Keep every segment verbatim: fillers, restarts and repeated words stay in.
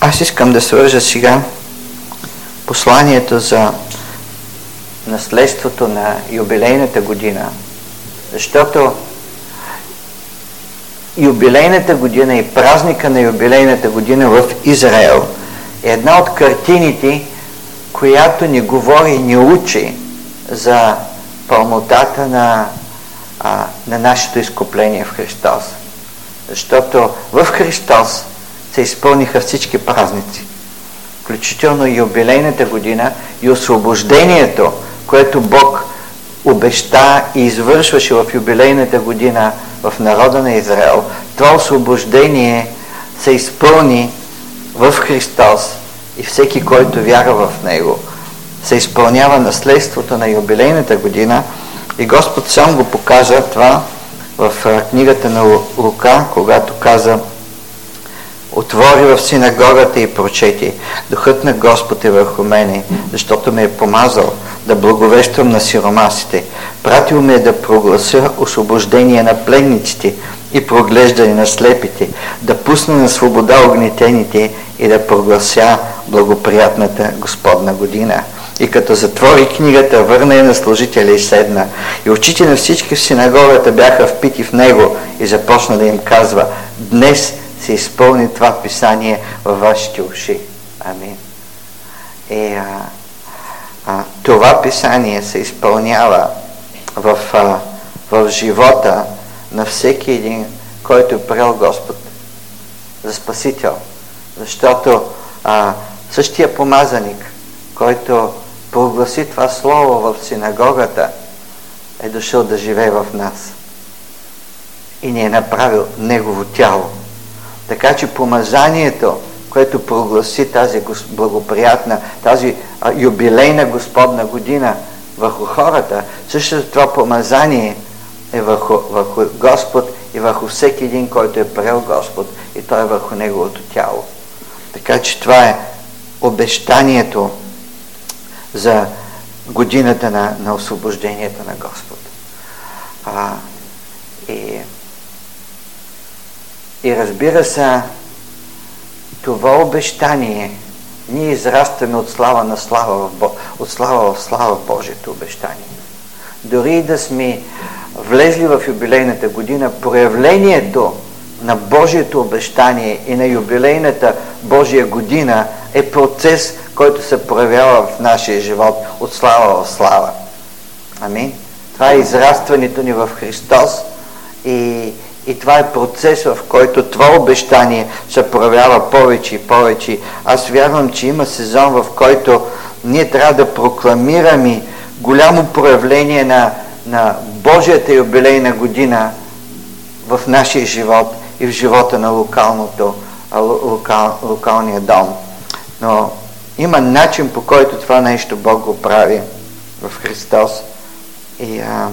Аз искам да свържа сега посланието за наследството на юбилейната година, защото юбилейната година и празника на юбилейната година в Израел е една от картините, която ни говори и ни учи за пълнотата на, а, на нашето изкупление в Христос. Защото в Христос се изпълниха всички празници, включително и юбилейната година и освобождението, което Бог обеща и извършваше в юбилейната година в народа на Израел. Това освобождение се изпълни в Христос и всеки, който вярва в Него, се изпълнява наследството на юбилейната година и Господ сам го показа това в книгата на Лука, когато каза: отвори в синагогата и прочети: Духът на Господ е върху мене, защото ме е помазал да благовествам на сиромасите, пратил ме да проглася освобождение на пленниците и проглеждане на слепите, да пусна на свобода огнетените и да проглася благоприятната Господна година. И като затвори книгата, върна я на служителя и седна. И очите на всички в синагогата бяха впити в него и започна да им казва: днес се изпълни това писание във вашите уши. Амин. И а, а, това писание се изпълнява в, а, в живота на всеки един, който е приел Господ за Спасител. Защото а, същия помазаник, който прогласи това слово в синагогата, е дошъл да живее в нас и ни е направил Негово тяло. Така че помазанието, което прогласи тази благоприятна, тази а, юбилейна Господна година върху хората, същото това помазание е върху, върху Господ и върху всеки един, който е приел Господ, и той е върху Неговото тяло. Така че това е обещанието за годината на, на освобождението на Господ. А, и, и разбира се, това обещание, ние израстваме от слава на слава, от слава в слава в Божието обещание. Дори и да сме влезли в юбилейната година, проявлението на Божието обещание и на юбилейната Божия година е процес, който се проявява в нашия живот от слава в слава. Амин. Това е израстването ни в Христос и, и това е процес, в който това обещание се проявява повече и повече. Аз вярвам, че има сезон, в който ние трябва да прокламираме голямо проявление на, на Божията юбилейна година в нашия живот и в живота на локалното, локал, локалния дом. Но има начин, по който това нещо Бог го прави в Христос. И, а,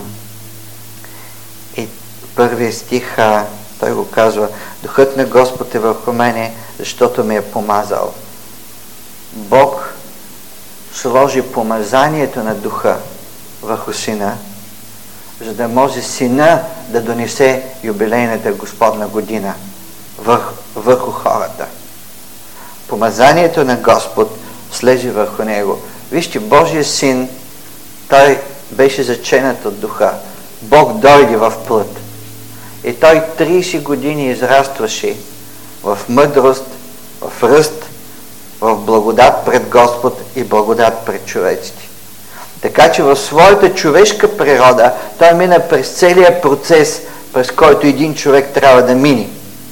и първия стих, а, той го казва: Духът на Господ е върху мене, защото ме е помазал. Бог сложи помазанието на Духа върху Сина, за да може Сина да донесе юбилейната Господна година върху, върху хората. Помазанието на Господ слезе върху Него. Вижте, Божия Син, Той беше заченат от Духа. Бог дойде в плът. И Той трийсет години израстваше в мъдрост, в ръст, в благодат пред Господ и благодат пред човеците. Така че в своята човешка природа Той мина през целия процес, през който един човек трябва да мине.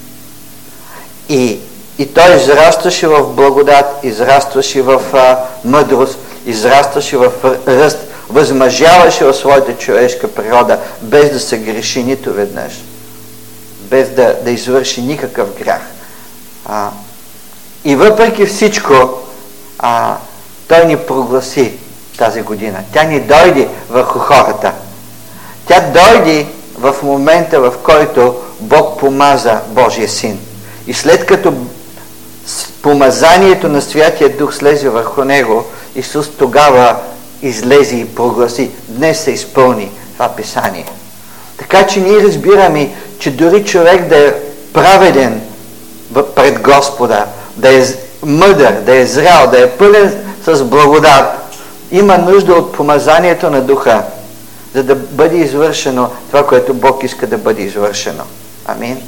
И, и Той израстваше в благодат, израстваше в а, мъдрост, израстваше в ръст, възмъжяваше в своята човешка природа, без да се греши нито веднъж, без да, да извърши никакъв грях. А, и въпреки всичко, а, Той ни прогласи тази година. Тя ни дойде върху хората. Тя дойде в момента, в който Бог помаза Божия Син. И след като помазанието на Святия Дух слезе върху Него, Исус тогава излезе и прогласи: днес се изпълни това писание. Така че ние разбираме, че дори човек да е праведен пред Господа, да е мъдър, да е зрял, да е пълен с благодат, има нужда от помазанието на Духа, за да бъде извършено това, което Бог иска да бъде извършено. Амин.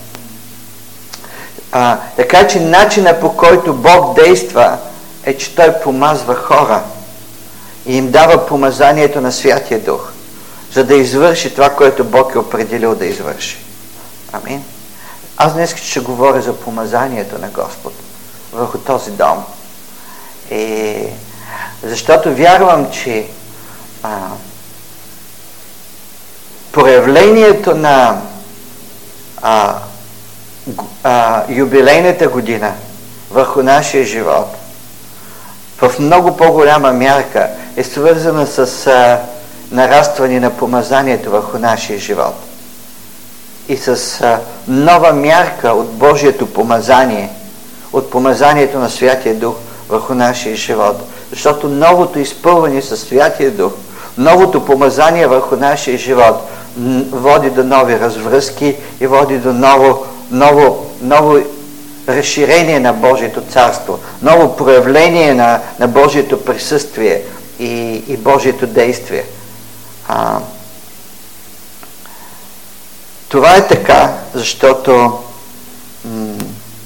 А, така че начина, по който Бог действа, е, че Той помазва хора и им дава помазанието на Святия Дух, за да извърши това, което Бог е определил да извърши. Амин. Аз днес ще говоря за помазанието на Господ върху този дом. И защото вярвам, че а, проявлението на а, а, юбилейната година върху нашия живот в много по-голяма мярка е свързана с а, нарастване на помазанието върху нашия живот и с а, нова мярка от Божието помазание, от помазанието на Святия Дух върху нашия живот. Защото новото изпълване със Святия Дух, новото помазание върху нашия живот води до нови развръзки и води до ново, ново, ново разширение на Божието царство, ново проявление на, на Божието присъствие и, и Божието действие. А, това е така, защото м-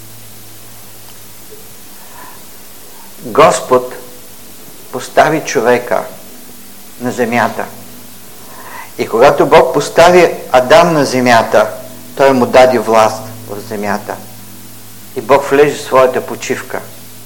Господ постави човека на земята. И когато Бог постави Адам на земята, Той му даде власт в земята. И Бог влезе в своята почивка.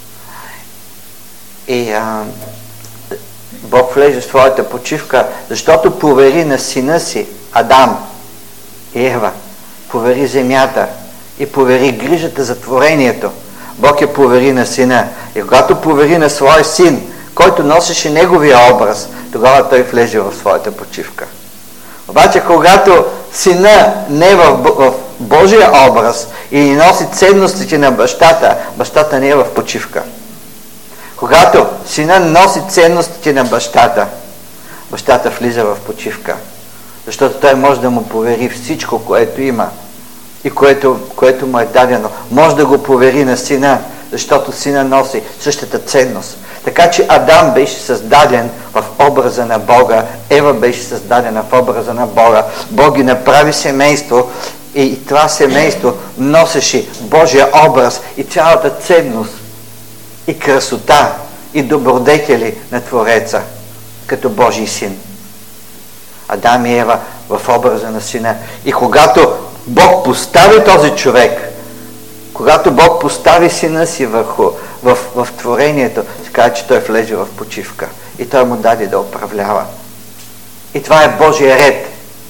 И а, Бог влезе в своята почивка, защото повери на сина си, Адам и Ева, повери земята и повери грижата за творението. Бог я повери на сина. И когато повери на своя син, който носеше неговия образ, тогава той влезе в своята почивка. Обаче, когато сина не е в, в Божия образ и носи ценностите на бащата, бащата не е в почивка. Когато сина носи ценностите на бащата, бащата влиза в почивка. Защото той може да му повери всичко, което има и което, което му е дадено. Може да го повери на сина, защото сина носи същата ценност. Така че Адам беше създаден в образа на Бога, Ева беше създадена в образа на Бога. Бог ги направи семейство и това семейство носеше Божия образ и цялата ценност и красота и добродетели на Твореца като Божий син. Адам и Ева в образа на сина. И когато Бог постави този човек, когато Бог постави сина си върху, в, в творението, се казва, че той влезе в почивка. И той му даде да управлява. И това е Божия ред.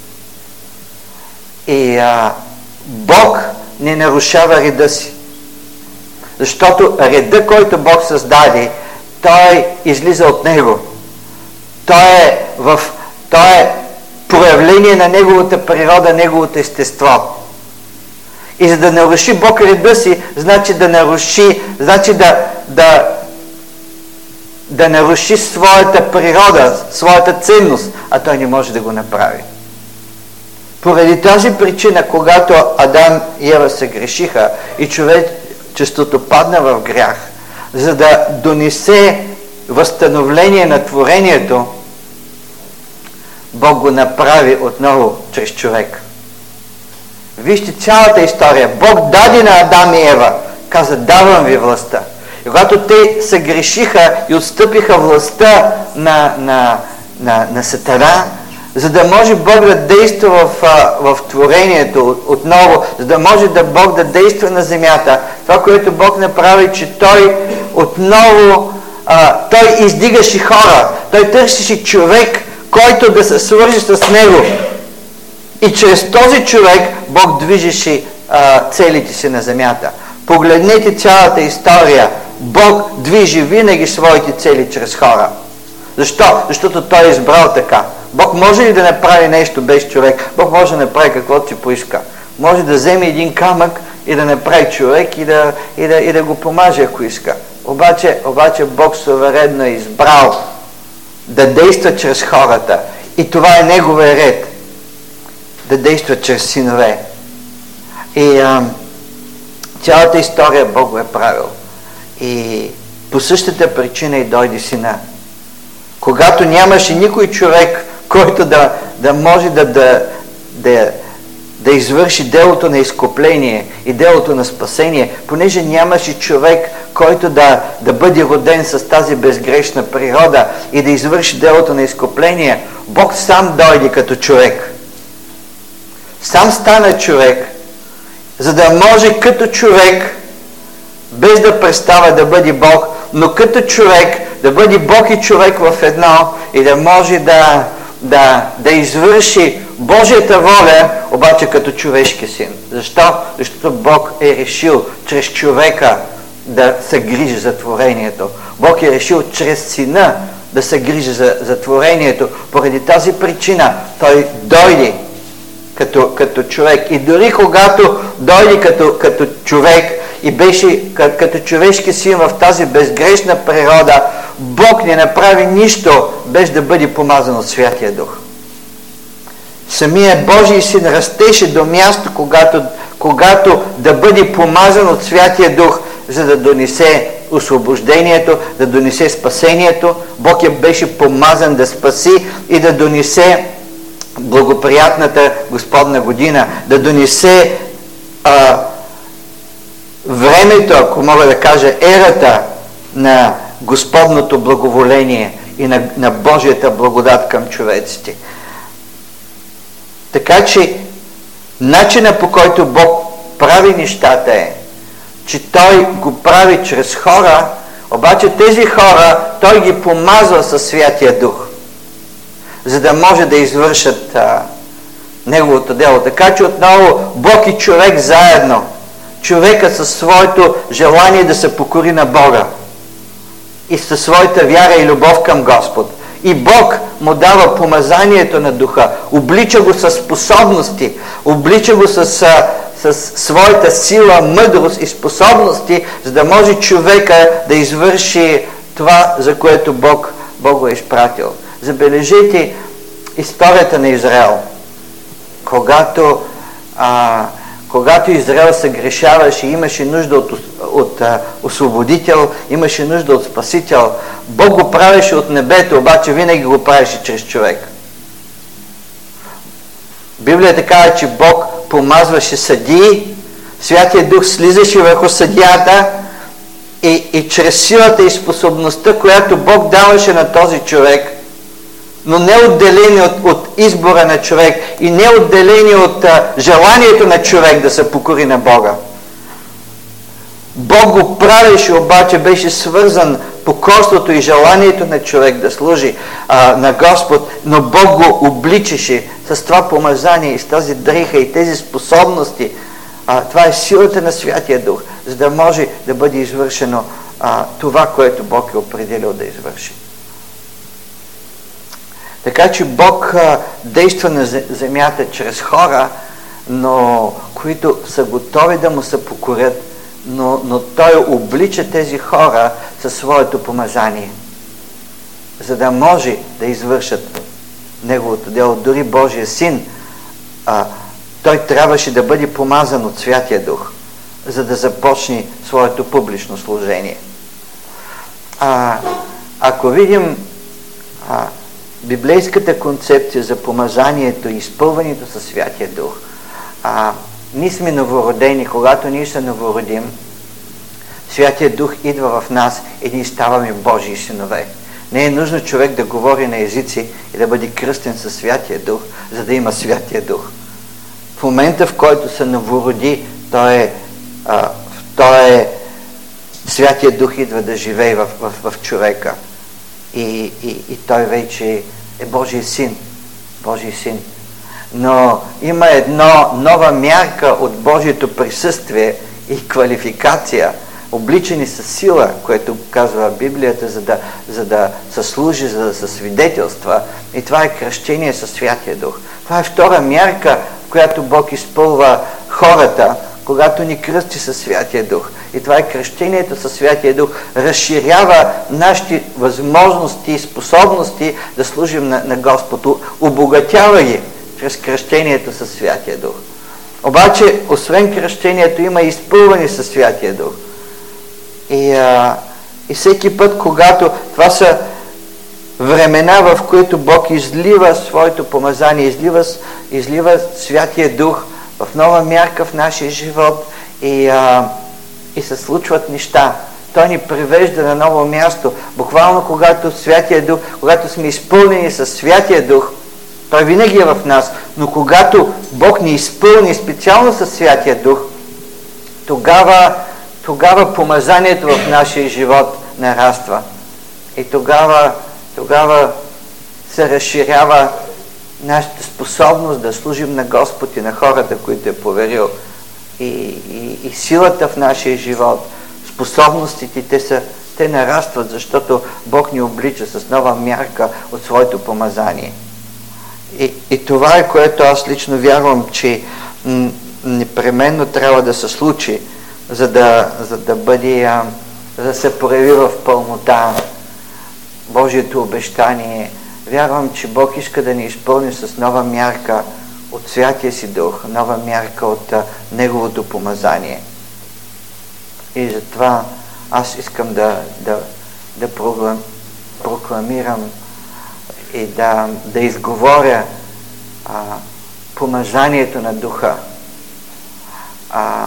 И а, Бог не нарушава реда си. Защото реда, който Бог създаде, той излиза от него. Той е, в, той е проявление на неговата природа, неговото естество. И за да наруши Бог реда си, значи да наруши, значи да, да, да наруши своята природа, своята ценност, а той не може да го направи. Поради тази причина, когато Адам и Ева се грешиха и човечеството падна в грях, за да донесе възстановление на творението, Бог го направи отново чрез човек. Вижте цялата история. Бог даде на Адам и Ева. Каза, давам ви властта. И когато те се грешиха и отстъпиха властта на, на, на, на Сатана, за да може Бог да действа в, в творението отново, за да може да Бог да действа на земята, това, което Бог направи, че Той отново а, Той издигаше хора. Той търсеше човек, който да се свържи с Него. И чрез този човек Бог движеше а, целите си на земята. Погледнете цялата история. Бог движи винаги своите цели чрез хора. Защо? Защото Той е избрал така. Бог може ли да направи нещо без човек? Бог може да направи каквото си поиска. Може да вземе един камък и да направи човек и да, и да, и да го помаже, ако иска. Обаче, обаче Бог суверенно е избрал да действа чрез хората. И това е Неговия ред. Да действа чрез синове. И а, цялата история Бог го е правил. И по същата причина и дойде Сина. Когато нямаше никой човек, който да, да може да, да, да, да извърши делото на изкупление и делото на спасение, понеже нямаше човек, който да, да бъде роден с тази безгрешна природа и да извърши делото на изкупление, Бог сам дойде като човек. Сам стана човек, за да може като човек, без да престава да бъде Бог, но като човек, да бъде Бог и човек в едно и да може да, да, да извърши Божията воля, обаче като човешки син. Защо? Защото Бог е решил чрез човека да се грижи за творението. Бог е решил чрез Сина да се грижи за, за творението. Поради тази причина Той дойде като, като човек. И дори когато дойде като, като човек и беше като, като човешки син в тази безгрешна природа, Бог не направи нищо без да бъде помазан от Святия Дух. Самият Божий син растеше до място, когато, когато да бъде помазан от Святия Дух, за да донесе освобождението, да донесе спасението. Бог я беше помазан да спаси и да донесе благоприятната Господна година, да донесе а, времето, ако мога да кажа, ерата на Господното благоволение и на, на Божията благодат към човеците. Така че начина, по който Бог прави нещата е, че Той го прави чрез хора, обаче тези хора Той ги помазва със Святия Дух, за да може да извършат а, Неговото дело. Така че отново Бог и човек заедно, човека със своето желание да се покори на Бога и със своята вяра и любов към Господ. И Бог му дава помазанието на Духа, облича го със способности, облича го с, с своята сила, мъдрост и способности, за да може човека да извърши това, за което Бог, Бог го е изпратил. Забележите историята на Израел. Когато, а, когато Израел се грешаваше, имаше нужда от, от а, освободител, имаше нужда от спасител, Бог го правеше от небето, обаче винаги го правеше чрез човек. Библията казва, че Бог помазваше съдии, Святия Дух слизаше върху съдията и, и чрез силата и способността, която Бог даваше на този човек, но не отделени от, от избора на човек и не отделени от а, желанието на човек да се покори на Бога. Бог го правеше, обаче беше свързан покорството и желанието на човек да служи а, на Господ, но Бог го обличаше с това помазание и с тази дриха и тези способности. А, това е силата на Святия Дух, за да може да бъде извършено а, това, което Бог е определил да извърши. Така че Бог а, действа на земята чрез хора, но които са готови да му се покорят, но, но Той облича тези хора със своето помазание, за да може да извършат Неговото дело. Дори Божия Син, а, Той трябваше да бъде помазан от Святия Дух, за да започне своето публично служение. А, ако видим а, библейската концепция за помазанието и изпълването със Святия Дух, а, ние сме новородени. Когато ние се новородим, Святия Дух идва в нас и ние ставаме Божии синове. Не е нужно човек да говори на езици и да бъде кръстен със Святия Дух, за да има Святия Дух. В момента, в който се новороди, той е, а, той е Святия Дух идва да живее в, в, в човека. И, и, и той вече е Божий син. Божий син. Но има една нова мярка от Божието присъствие и квалификация, обличани с сила, което казва Библията, за да, за да се служи, за да се свидетелства. И това е кръщение със Святия Дух. Това е втора мярка, в която Бог изпълва хората, когато ни кръсти със Святия Дух. И това е кръщението със Святия Дух. Разширява нашите възможности и способности да служим на, на Господ. Обогатява ги чрез кръщението със Святия Дух. Обаче, освен кръщението, има и изпълване със Святия Дух. И, а, и всеки път, когато това са времена, в които Бог излива своето помазание, излива, излива Святия Дух в нова мярка в нашия живот и, а, и се случват неща. Той ни привежда на ново място. Буквално когато Святия Дух, когато сме изпълнени с Святия Дух, Той винаги е в нас, но когато Бог ни изпълни специално с Святия Дух, тогава, тогава помазанието в нашия живот нараства. И тогава, тогава се разширява нашата способност да служим на Господ и на хората, които е поверил. И, и, и силата в нашия живот, способностите, те, са, те нарастват, защото Бог ни облича с нова мярка от своето помазание. И, и това е, което аз лично вярвам, че м- непременно трябва да се случи, за да, за да бъде, а, за да се прояви в пълнота Божието обещание. Вярвам, че Бог иска да ни изпълни с нова мярка от Святия си Дух, нова мярка от а, Неговото помазание. И затова аз искам да, да, да прокламирам и да, да изговоря а, помазанието на Духа, а,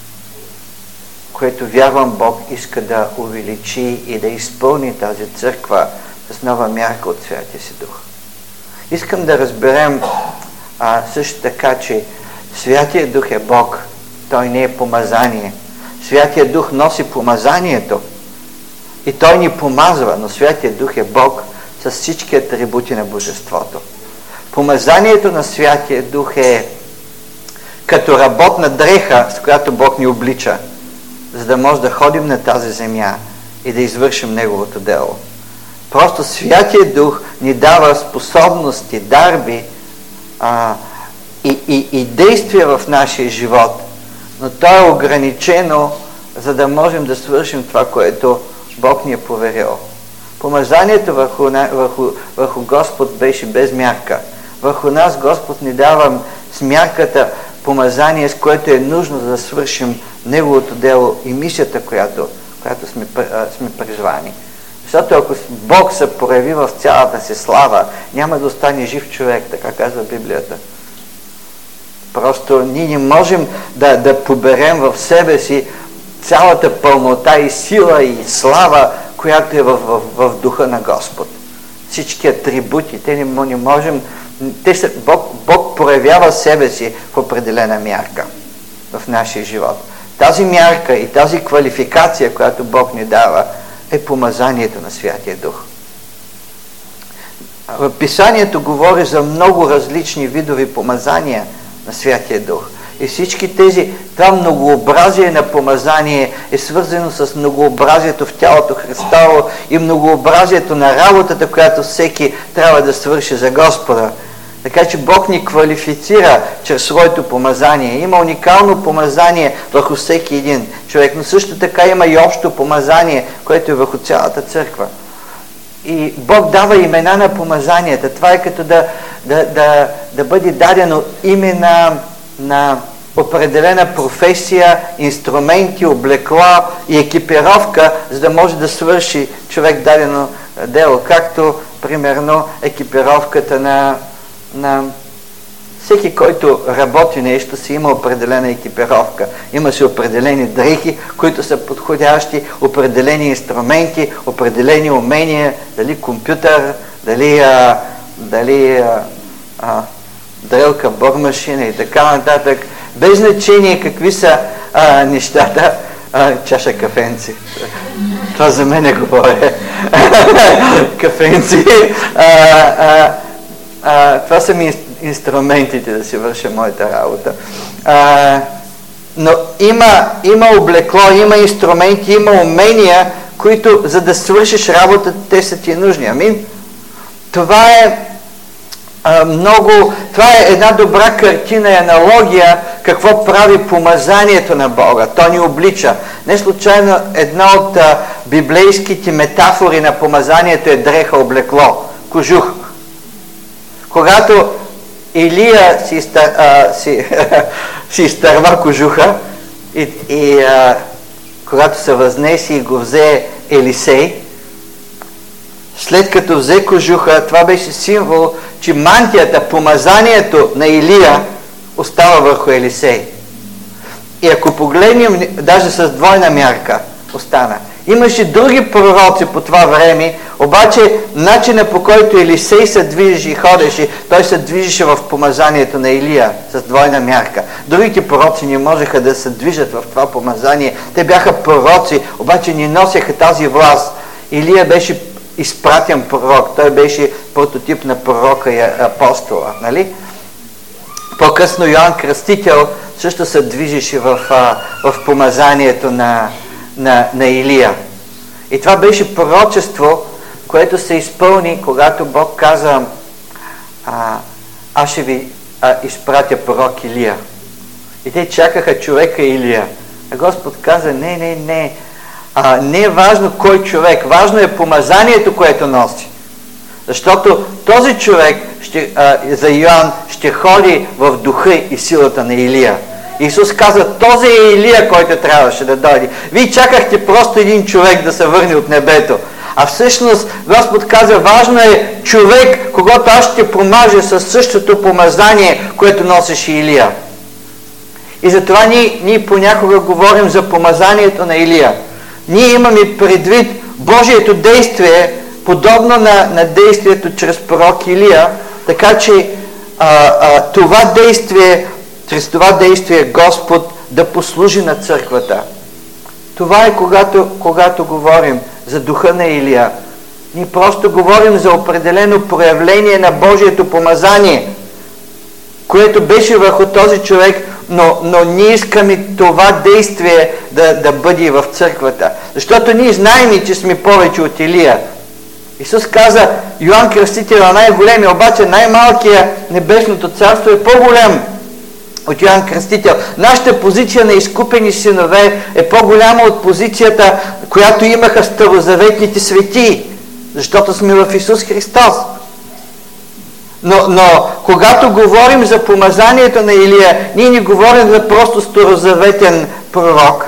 което вярвам Бог иска да увеличи и да изпълни тази църква с нова мярка от Святия си Дух. Искам да разберем а, също така, че Святия Дух е Бог, Той не е помазание. Святия Дух носи помазанието и Той ни помазва, но Святия Дух е Бог с всички атрибути на Божеството. Помазанието на Святия Дух е като работна дреха, с която Бог ни облича, за да може да ходим на тази земя и да извършим Неговото дело. Просто Святия Дух ни дава способности, дарби а, и, и, и действия в нашия живот, но то е ограничено, за да можем да свършим това, което Бог ни е поверил. Помазанието върху, върху, върху Господ беше без мярка. Върху нас Господ ни дава с мярката помазание, с което е нужно да свършим Неговото дело и мисията, която, която сме, сме призвани. Защото ако Бог се прояви в цялата си слава, няма да остане жив човек, така казва Библията. Просто ние не можем да, да поберем в себе си цялата пълнота и сила и слава, която е в, в, в духа на Господ. Всички атрибути, те не, не можем, те са, Бог, Бог проявява себе си в определена мярка в нашия живот. Тази мярка и тази квалификация, която Бог ни дава, е помазанието на Святия Дух. В Писанието говори за много различни видови помазания на Святия Дух. И всички тези, това многообразие на помазание е свързано с многообразието в тялото Христово и многообразието на работата, която всеки трябва да свърши за Господа. Така че Бог ни квалифицира чрез своето помазание. Има уникално помазание върху всеки един човек, но също така има и общо помазание, което е върху цялата църква. И Бог дава имена на помазанията. Това е като да, да, да, да бъде дадено име на, на определена професия, инструменти, облекла и екипировка, за да може да свърши човек дадено дело. Както, примерно, екипировката на, на всеки, който работи нещо, си има определена екипировка. Има си определени дрехи, които са подходящи, определени инструменти, определени умения, дали компютър, дали, а, дали а, а, дрелка, бормашина и така нататък. Без значение какви са а, нещата, а, чаша кафенци. Това за мен е говоря. Кафенци. А, а, а, това са ми инструментите да си върша моята работа. А, но има, има облекло, има инструменти, има умения, които за да свършиш работа, те са ти нужни. Амин. Това е а, много, това е една добра картина и аналогия какво прави помазанието на Бога. То ни облича. Не случайно една от а, библейските метафори на помазанието е дреха, облекло, кожух. Когато Илия си, а, си, си изтърва кожуха и, и а, когато се възнеси и го взе Елисей, след като взе кожуха, това беше символ, че мантията, помазанието на Илия остава върху Елисей. И ако погледнем, даже с двойна мярка остана. Имаше други пророци по това време, обаче начина, по който Елисей се движеше и ходеше, той се движеше в помазанието на Илия с двойна мярка. Другите пророци не можеха да се движат в това помазание. Те бяха пророци, обаче не носеха тази власт. Илия беше изпратен пророк, той беше прототип на пророка и апостола. Нали? По-късно Йоан Кръстител също се движеше в, в помазанието на, на, на Илия. И това беше пророчество, което се изпълни, когато Бог каза, а, аз ще ви а, изпратя пророк Илия. И те чакаха човека Илия. А Господ каза, не, не, не. А, не е важно кой човек, важно е помазанието, което носи. Защото този човек ще, а, за Йоан ще ходи в духа и силата на Илия. Исус каза, този е Илия, който трябваше да дойде. Вие чакахте просто един човек да се върне от небето. А всъщност Господ каза, важно е човек, когато аз ще помажа със същото помазание, което носеше Илия. И затова ние, ние понякога говорим за помазанието на Илия. Ние имаме предвид Божието действие, подобно на, на действието чрез пророк Илия, така че а, а, това действие, чрез това действие Господ да послужи на църквата. Това е когато, когато говорим за духа на Илия. Ние просто говорим за определено проявление на Божието помазание, което беше върху този човек, но, но ние искаме това действие да, да бъде в църквата. Защото ние знаем, че сме повече от Илия. Исус каза, Йоан Кръстител е най-големия, обаче най-малкият небесното царство е по-голям от Йоан Кръстител. Нашата позиция на изкупени синове е по-голяма от позицията, която имаха старозаветните светии, защото сме в Исус Христос. Но, но когато говорим за помазанието на Илия, ние не говорим за просто старозаветен пророк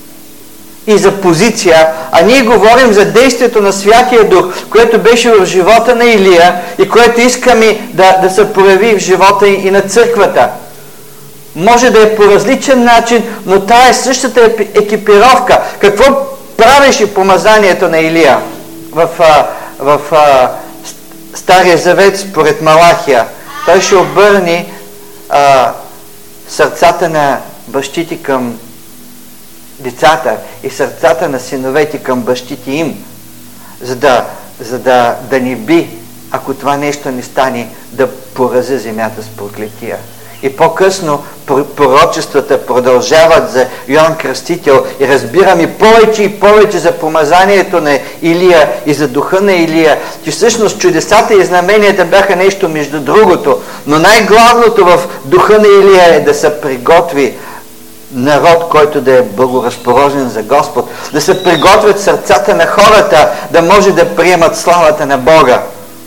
и за позиция, а ние говорим за действието на Святия Дух, което беше в живота на Илия и което искаме да, да се прояви в живота и на църквата. Може да е по различен начин, но тая е същата екипировка. Какво правеше помазанието на Илия в, в, в Стария Завет според Малахия? Той ще обърне а, сърцата на бащите към децата и сърцата на синовете към бащите им, за да, за да, да ни би, ако това нещо не стане, да порази земята с проклетия. И по-късно пророчествата продължават за Йоан Кръстител и разбираме повече и повече за помазанието на Илия и за духа на Илия, че всъщност чудесата и знаменията бяха нещо между другото, но най-главното в духа на Илия е да се приготви народ, който да е благоразположен за Господ, да се приготвят сърцата на хората, да може да приемат славата на Бога.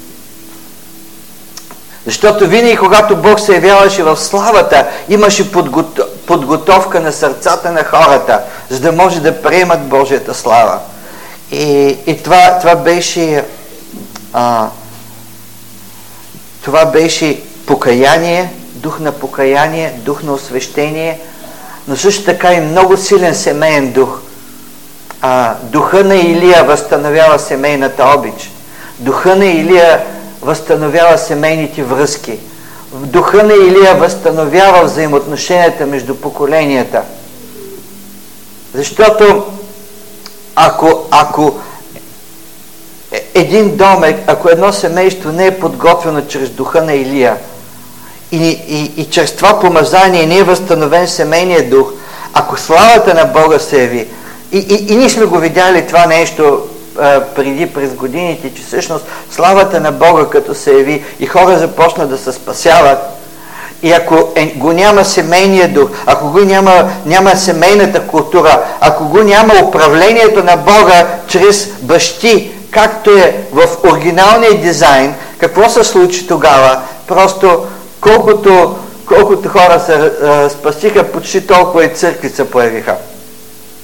Защото винаги, когато Бог се явяваше в славата, имаше подготов... подготовка на сърцата на хората, за да може да приемат Божията слава. И, и това, това беше а, това беше покаяние, дух на покаяние, дух на освещение, но също така и много силен семейен дух. А, духа на Илия възстановява семейната обич. Духа на Илия възстановява семейните връзки. Духа на Илия възстановява взаимоотношенията между поколенията. Защото ако, ако един дом, ако едно семейство не е подготвено чрез духа на Илия и, и, и чрез това помазание не е възстановен семейния дух, ако славата на Бога се яви, и, и, и ние сме го видяли това нещо преди през годините, че всъщност славата на Бога като се яви и хора започнат да се спасяват, и ако е, го няма семейния дух, ако го няма, няма семейната култура, ако го няма управлението на Бога чрез бащи, както е в оригиналния дизайн, какво се случи тогава? Просто колкото, колкото хора се а, спасиха, почти толкова и църкви се появиха.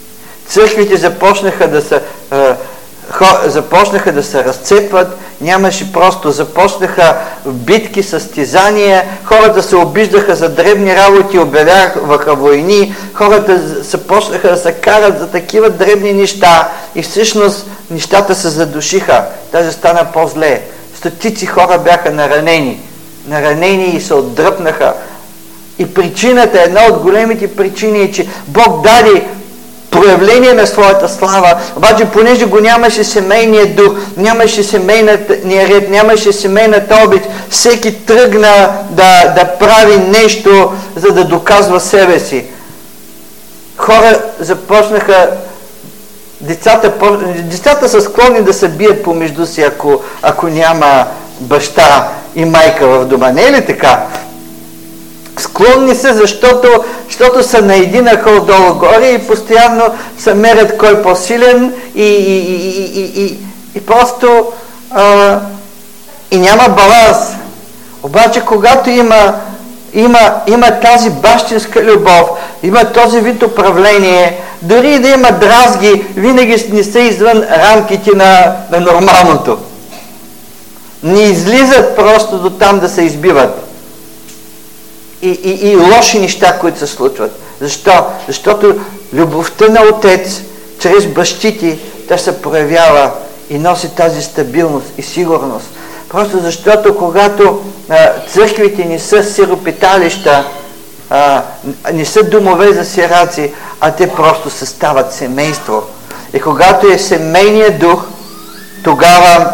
църквите започнаха да се, започнаха да се разцепват, нямаше просто, започнаха битки, състезания, хората се обиждаха за дребни работи, обявяваха войни, хората започнаха да се карат за такива дребни неща и всъщност нещата се задушиха, даже стана по-зле. Стотици хора бяха наранени, наранени и се отдръпнаха. И причината, една от големите причини е, че Бог даде проявление на своята слава, обаче понеже го нямаше семейния дух, нямаше семейния ред, нямаше семейната обич, всеки тръгна да, да прави нещо, за да доказва себе си. Хора започнаха, децата, децата са склонни да се бият помежду си, ако, ако няма баща и майка в дома. Не е ли така? Склонни са, защото, защото са на един ахол долу-горе и постоянно се мерят кой по-силен и, и, и, и, и, и просто а, и няма баланс. Обаче, когато има, има, има тази бащинска любов, има този вид управление, дори и да има дразги, винаги не са извън рамките на, на нормалното. Не излизат просто до там да се избиват. И, и, и лоши неща, които се случват. Защо? Защото любовта на отец, чрез бащите, тя се проявява и носи тази стабилност и сигурност. Просто защото когато а, църквите не са сиропиталища, а, не са домове за сираци, а те просто състават семейство. И когато е семейният дух, тогава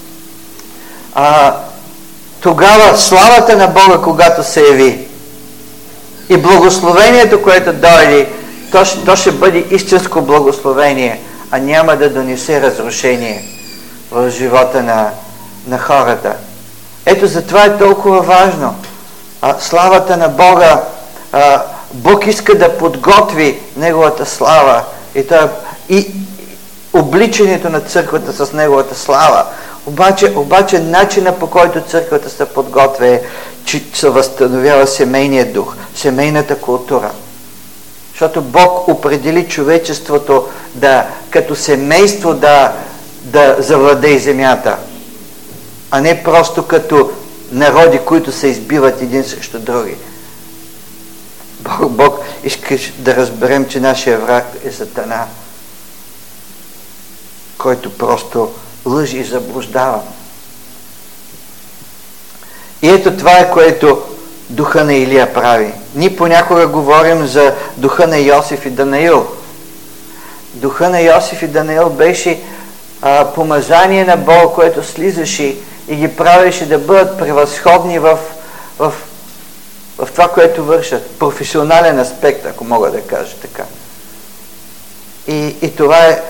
а, тогава славата на Бога, когато се яви, и благословението, което дойде, то, то ще бъде истинско благословение, а няма да донесе разрушение в живота на, на хората. Ето затова е толкова важно. А, славата на Бога, а, Бог иска да подготви Неговата слава и, това, и обличането на църквата с Неговата слава. Обаче, обаче начина, по който църквата се подготвя, е, че се възстановява семейния дух, семейната култура. Защото Бог определи човечеството да, като семейство да, да завладее земята, а не просто като народи, които се избиват един срещу други. Бог, Бог иска да разберем, че нашия враг е Сатана, който просто лъжи и заблуждава. И ето това е, което духа на Илия прави. Ние понякога говорим за духа на Йосиф и Данаил. Духа на Йосиф и Данаил беше а, помазание на Бога, което слизаше и ги правеше да бъдат превъзходни в, в, в това, което вършат. Професионален аспект, ако мога да кажа така. И, и това е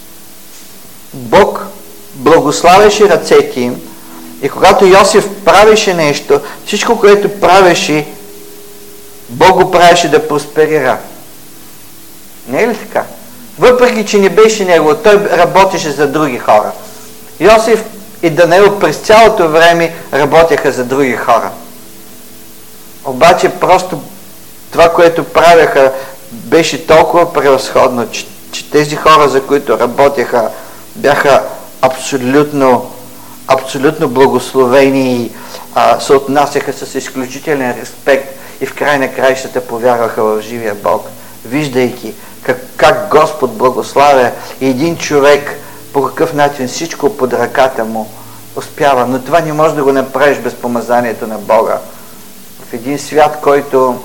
Бог благославяше ръцете им и когато Йосиф правеше нещо, всичко, което правеше, Бог го правеше да просперира. Не е ли така? Въпреки, че не беше негово, той работеше за други хора. Йосиф и Данаил през цялото време работеха за други хора. Обаче просто това, което правеха, беше толкова превъзходно, че, че тези хора, за които работеха, бяха абсолютно, абсолютно благословени и а, се отнасяха с изключителен респект и в край на краищата повярваха в живия Бог, виждайки как, как Господ благославя и един човек по какъв начин всичко под ръката му успява. Но това не може да го направиш без помазанието на Бога. В един свят, който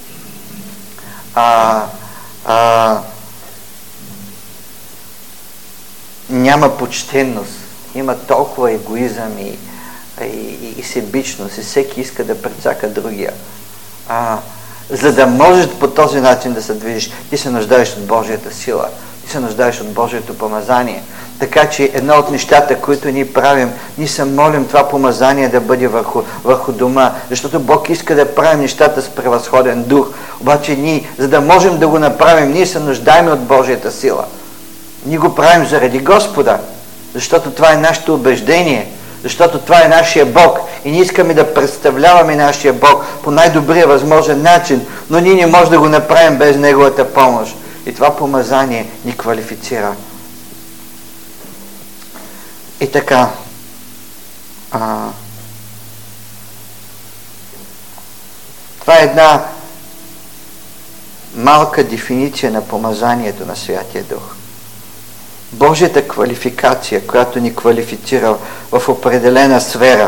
а, а, няма почтенност, има толкова егоизъм и, и, и, и себичност и всеки иска да прецака другия. А, за да можеш по този начин да се движиш, ти се нуждаеш от Божията сила, ти се нуждаеш от Божието помазание. Така че едно от нещата, които ние правим, ние се молим това помазание да бъде върху, върху дома, защото Бог иска да правим нещата с превъзходен дух. Обаче ние, за да можем да го направим, ние се нуждаем от Божията сила. Ние го правим заради Господа, защото това е нашето убеждение, защото това е нашия Бог и ние искаме да представляваме нашия Бог по най-добрия възможен начин, но ние не можем да го направим без Неговата помощ. И това помазание ни квалифицира. И така, а, това е една малка дефиниция на помазанието на Святия Дух. Божията квалификация, която ни квалифицира в определена сфера.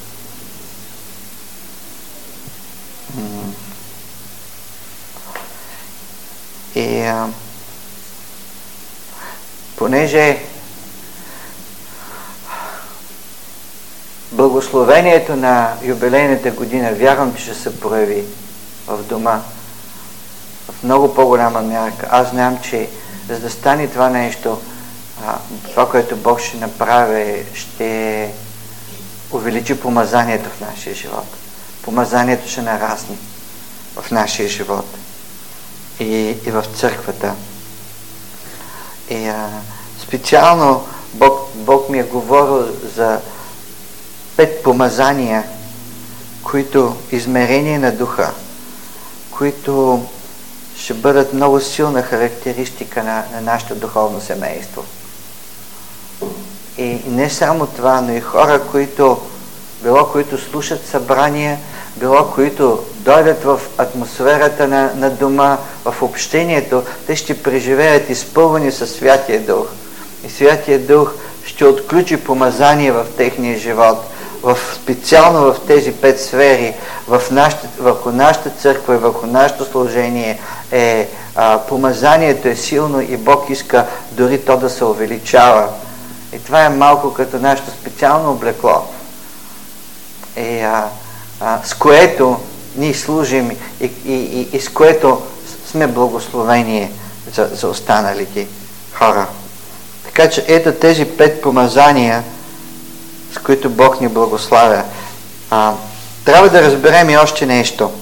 И а, понеже благословението на юбилейната година, вярвам, че ще се прояви в дома в много по-голяма мярка. Аз знам, че за да стане това нещо, а, това, което Бог ще направи, ще увеличи помазанието в нашия живот. Помазанието ще нарасне в нашия живот и, и в църквата. И а, специално Бог, Бог ми е говорил за пет помазания, които измерения на духа, които ще бъдат много силна характеристика на, на нашето духовно семейство. И не само това, но и хора, които било които слушат събрания, било които дойдат в атмосферата на, на дома, в общението, те ще преживеят изпълнени със Святия Дух. И Святия Дух ще отключи помазание в техния живот, в, специално в тези пет сфери, в нашата, върху нашата църква и върху нашето служение. Е, а, помазанието е силно и Бог иска дори то да се увеличава. И това е малко като нашето специално облекло, е, а, а, с което ние служим и, и, и, и с което сме благословени за, за останалите хора. Така че ето тези пет помазания, с които Бог ни благославя. А, трябва да разберем и още нещо.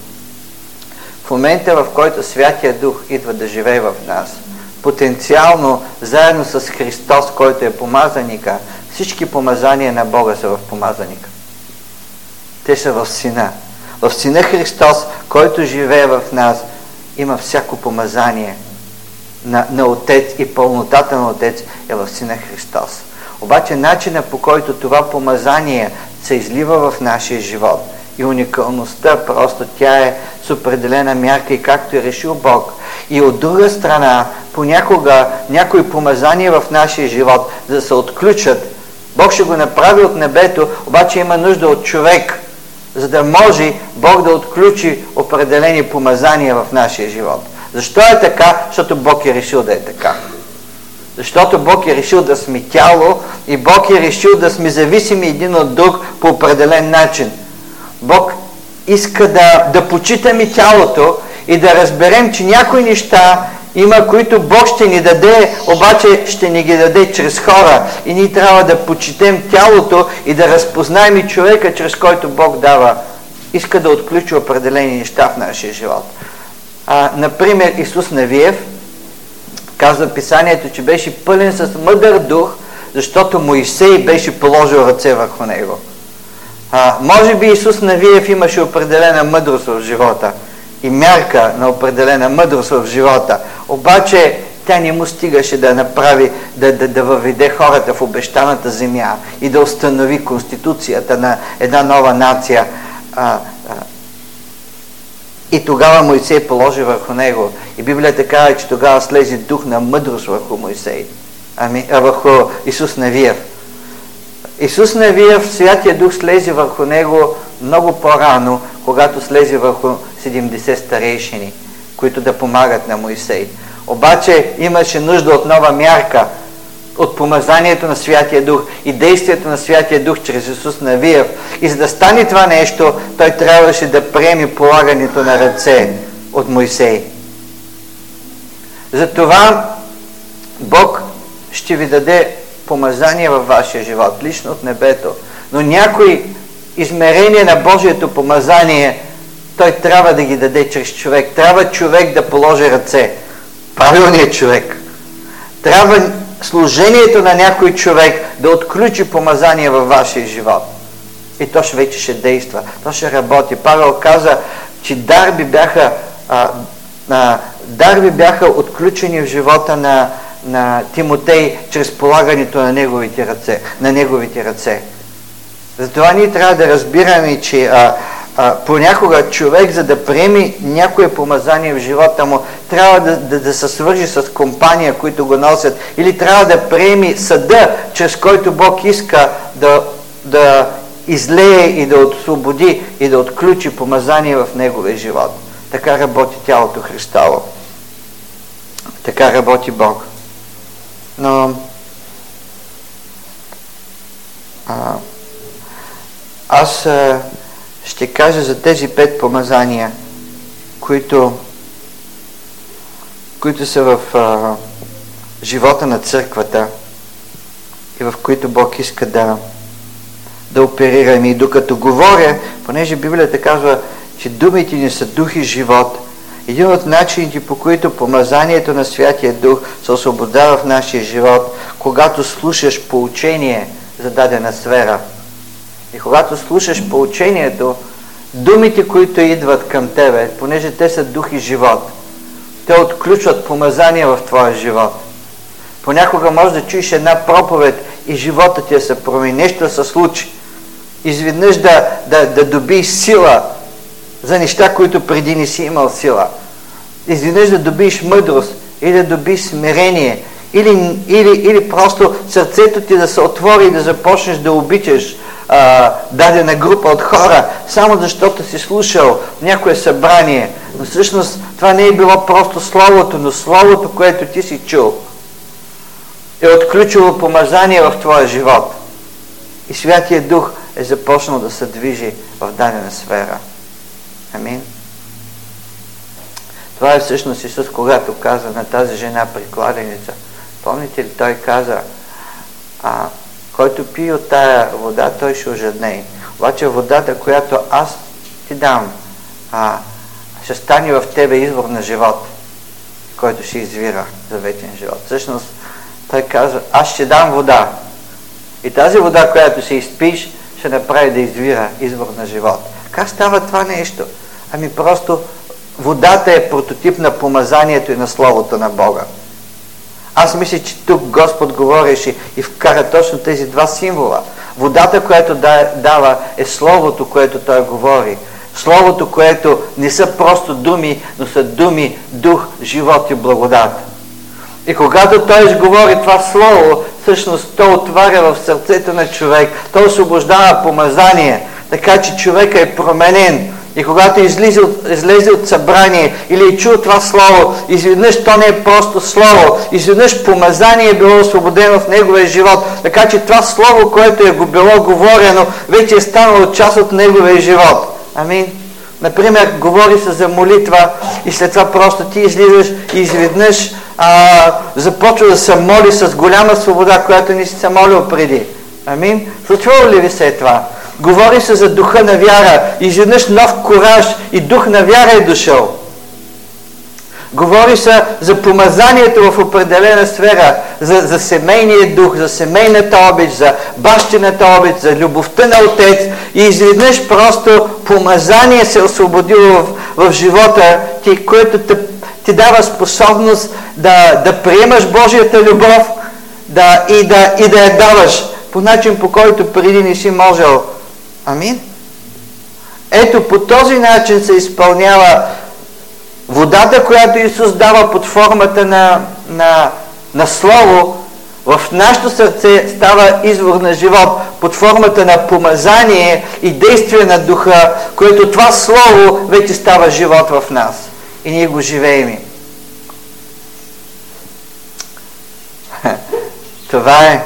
В момента, в който Святия Дух идва да живее в нас, потенциално, заедно с Христос, който е помазаника, всички помазания на Бога са в помазаника. Те са в Сина. В Сина Христос, който живее в нас, има всяко помазание на, на Отец и пълнотата на Отец е в Сина Христос. Обаче начина, по който това помазание се излива в нашия живот и уникалността, просто тя е с определена мярка и както е решил Бог. И от друга страна, понякога някои помазания в нашия живот, за да се отключат, Бог ще го направи от небето, обаче има нужда от човек, за да може Бог да отключи определени помазания в нашия живот. Защо е така? Защото Бог е решил да е така. Защото Бог е решил да сме тяло и Бог е решил да сме зависими един от друг по определен начин. Бог иска да, да почитаме тялото и да разберем, че някои неща има, които Бог ще ни даде, обаче ще ни ги даде чрез хора. И ние трябва да почитем тялото и да разпознаем и човека, чрез който Бог дава. Иска да отключи определени неща в нашия живот. А, например, Исус Навиев казва Писанието, че беше пълен с мъдър дух, защото Моисей беше положил ръце върху него. А, може би Исус Навиев имаше определена мъдрост в живота и мярка на определена мъдрост в живота, обаче тя не му стигаше да направи, да, да, да въведе хората в обещаната земя и да установи конституцията на една нова нация. А, а, И тогава Моисей положи върху него. И Библията казва, че тогава слезе дух на мъдрост върху Моисей. Ами, а върху Исус Навиев. Исус Навиев, Святия Дух слезе върху него много по-рано, когато слезе върху седемдесет старейшини, които да помагат на Моисей. Обаче имаше нужда от нова мярка, от помазанието на Святия Дух и действието на Святия Дух чрез Исус Навиев. И за да стане това нещо, той трябваше да приеме полагането на ръце от Моисей. Затова Бог ще ви даде помазание във вашия живот, лично от небето. Но някои измерения на Божието помазание, той трябва да ги даде чрез човек. Трябва човек да положи ръце. Правилният човек. Трябва служението на някой човек да отключи помазание във вашия живот. И то ще вече ще действа. То ще работи. Павел каза, че дарби бяха а, а, дарби бяха отключени в живота на, на Тимотей чрез полагането на неговите ръце. На неговите ръце. Затова ние трябва да разбираме, че а, а, понякога човек, за да приеме някое помазание в живота му, трябва да, да, да се свържи с компания, които го носят, или трябва да приеме съда, чрез който Бог иска да, да излее и да освободи и да отключи помазание в неговия живот. Така работи тялото Христово. Така работи Бог. Но а, аз а, ще кажа за тези пет помазания, които, които са в а, живота на църквата и в които Бог иска да, да оперираме. И докато говоря, понеже Библията казва, че думите ни са дух и живот, един от начините, по които помазанието на Святия Дух се освобождава в нашия живот, когато слушаш поучение за дадена сфера. И когато слушаш поучението, думите, които идват към тебе, понеже те са дух и живот, те отключват помазание в твоя живот. Понякога можеш да чуеш една проповед и живота ти се промени, нещо да се случи. Изведнъж да, да, да добиш сила за неща, които преди не си имал сила. Изведнъж да добиш мъдрост или да добиш смирение, или, или, или просто сърцето ти да се отвори и да започнеш да обичаш а, дадена група от хора, само защото си слушал някое събрание. Но всъщност това не е било просто Словото, но Словото, което ти си чул, е отключило помазание в твоя живот. И Святия Дух е започнал да се движи в дадена сфера. Амин. Това е всъщност Исус, когато каза на тази жена при кладенеца. Помните ли, той каза, а, който пие от тая вода, той ще ожеднее. Обаче водата, която аз ти дам, а, ще стане в тебе извор на живот, който ще извира за вечен живот. Всъщност, той каза, аз ще дам вода. И тази вода, която ще изпиш, ще направи да извира извор на живот. Как става това нещо? Ами просто водата е прототип на помазанието и на Словото на Бога. Аз мисля, че тук Господ говореше и вкара точно тези два символа. Водата, която дава, е Словото, което Той говори. Словото, което не са просто думи, но са думи, дух, живот и благодат. И когато Той изговори това Слово, всъщност то отваря в сърцето на човек, то освобождава помазание, така че човека е променен. И когато излезе от, излезе от събрание или е чул това Слово, изведнъж то не е просто Слово, изведнъж помазание е било освободено в неговия живот, така че това Слово, което е го било говорено, вече е станало част от неговия живот. Амин. Например, говори се за молитва и след това просто ти излизаш и изведнъж а, започва да се моли с голяма свобода, която не си се молил преди. Амин. Случвало ли ви се това? Говори се за духа на вяра. Изведнъж нов кураж и дух на вяра е дошъл. Говори се за помазанието в определена сфера, за, за семейния дух, за семейната обич, за бащината обич, за любовта на отец. И изведнъж просто помазание се освободило в, в живота ти, което те, ти дава способност да, да приемаш Божията любов да, и, да, и да я даваш по начин, по който преди не си можел. Амин. Ето по този начин се изпълнява водата, която Исус дава под формата на, на, на Слово, в нашето сърце става извор на живот под формата на помазание и действие на Духа, което това Слово вече става живот в нас. И ние го живеем. Това е.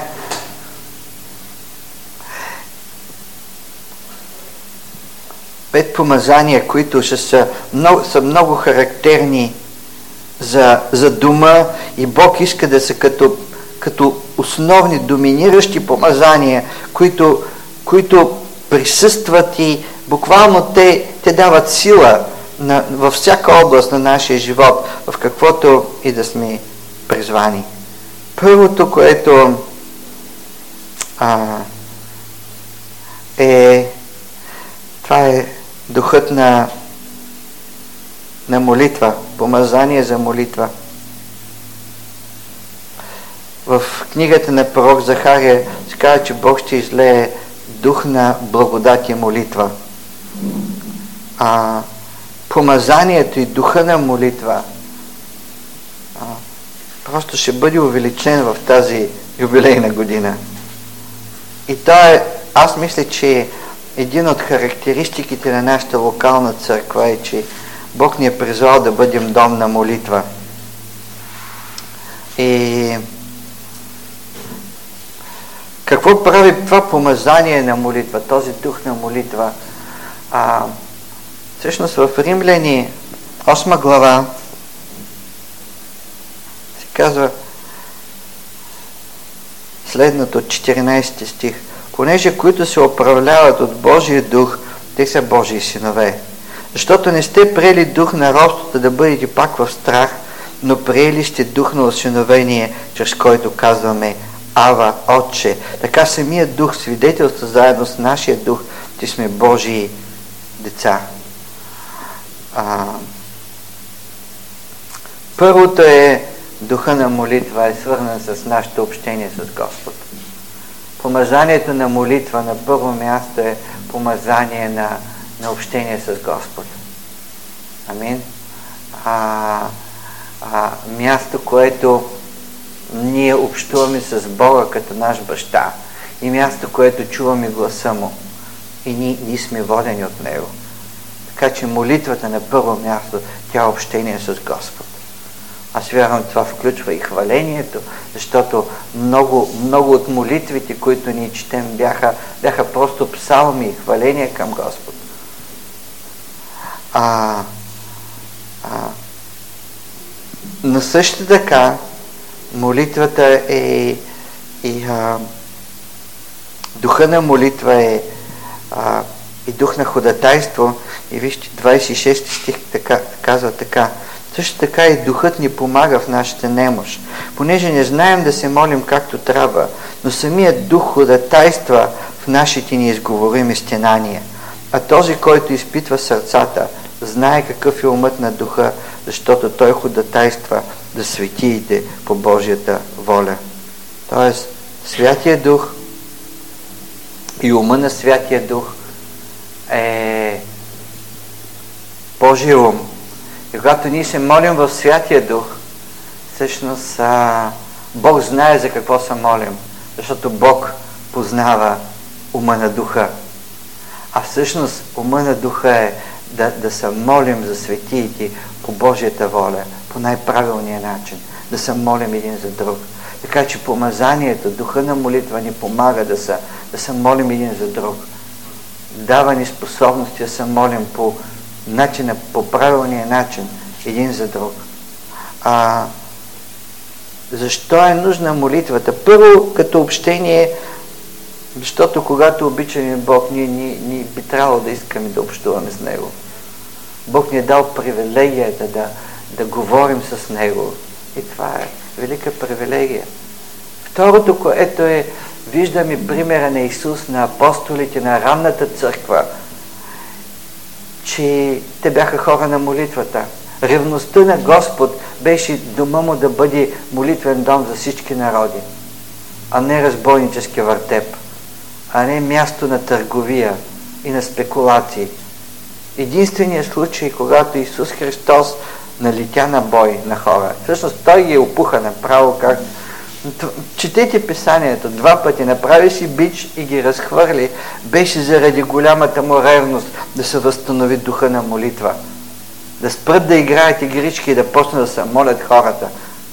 Пет помазания, които ще са много, са много характерни за, за дума и Бог иска да са като, като основни, доминиращи помазания, които, които присъстват и буквално те, те дават сила на, във всяка област на нашия живот, в каквото и да сме призвани. Първото, което а, е това е духът на на молитва, помазание за молитва. В книгата на пророк Захария се казва, че Бог ще излее дух на благодат и молитва. А помазанието и духа на молитва а, просто ще бъде увеличен в тази юбилейна година. И то е, аз мисля, че един от характеристиките на нашата локална църква е, че Бог ни е призвал да бъдем дом на молитва. И какво прави това помазание на молитва, този дух на молитва? А, всъщност в Римляни осма глава се казва следното, четиринайсети стих. Понеже които се управляват от Божия дух, те са Божии синове. Защото не сте приели дух на робството да бъдете пак в страх, но приели сте дух на осиновение, чрез който казваме Ава, Отче. Така самият дух свидетелства заедно с нашия дух, че сме Божии деца. А, първото е духа на молитва е свързан с нашето общение с Господ. Помазанието на молитва на първо място е помазание на, на общение с Господ. Амин. А, а, място, което ние общуваме с Бога като наш баща и място, което чуваме гласа Му и ние, ние сме водени от Него. Така че молитвата на първо място, тя е общение с Господ. Аз вярвам, това включва и хвалението, защото много, много от молитвите, които ние четем, бяха, бяха просто псалми и хваления към Господ. А, а, но също така, молитвата е и а, духа на молитва е а, и дух на ходатайство. И вижте, двайсет и шести стих така, казва така. Също така и духът ни помага в нашата немощ, понеже не знаем да се молим както трябва, но самият дух ходатайства в нашите неизговорими стенания. А този, който изпитва сърцата, знае какъв е умът на духа, защото той ходатайства за светиите по Божията воля. Тоест, Святия Дух и ума на Святия Дух е Божия ум. И когато ние се молим в Святия Дух, всъщност а, Бог знае за какво се молим, защото Бог познава ума на Духа. А всъщност ума на Духа е да, да се молим за светиите по Божията воля, по най-правилния начин, да се молим един за друг. Така че помазанието, духа на молитва ни помага да се, да се молим един за друг. Дава ни способности да се молим по начина, по правилния начин, един за друг. А, защо е нужна молитвата? Първо, като общение, защото когато обичаме Бог, ние, ние, ние би трябвало да искаме да общуваме с Него. Бог ни е дал привилегията да, да говорим с Него. И това е велика привилегия. Второто, което е, виждаме примера на Исус, на апостолите, на ранната църква, че те бяха хора на молитвата. Ревността на Господ беше дома му да бъде молитвен дом за всички народи, а не разбойнически въртеп, а не място на търговия и на спекулации. Единственият случай, когато Исус Христос налетя на бой на хора, всъщност Той ги опуха направо, как четете Писанието, два пъти направи си бич и ги разхвърли, беше заради голямата му ревност да се възстанови духа на молитва. Да спрат да играят игрички и да почнат да се молят хората.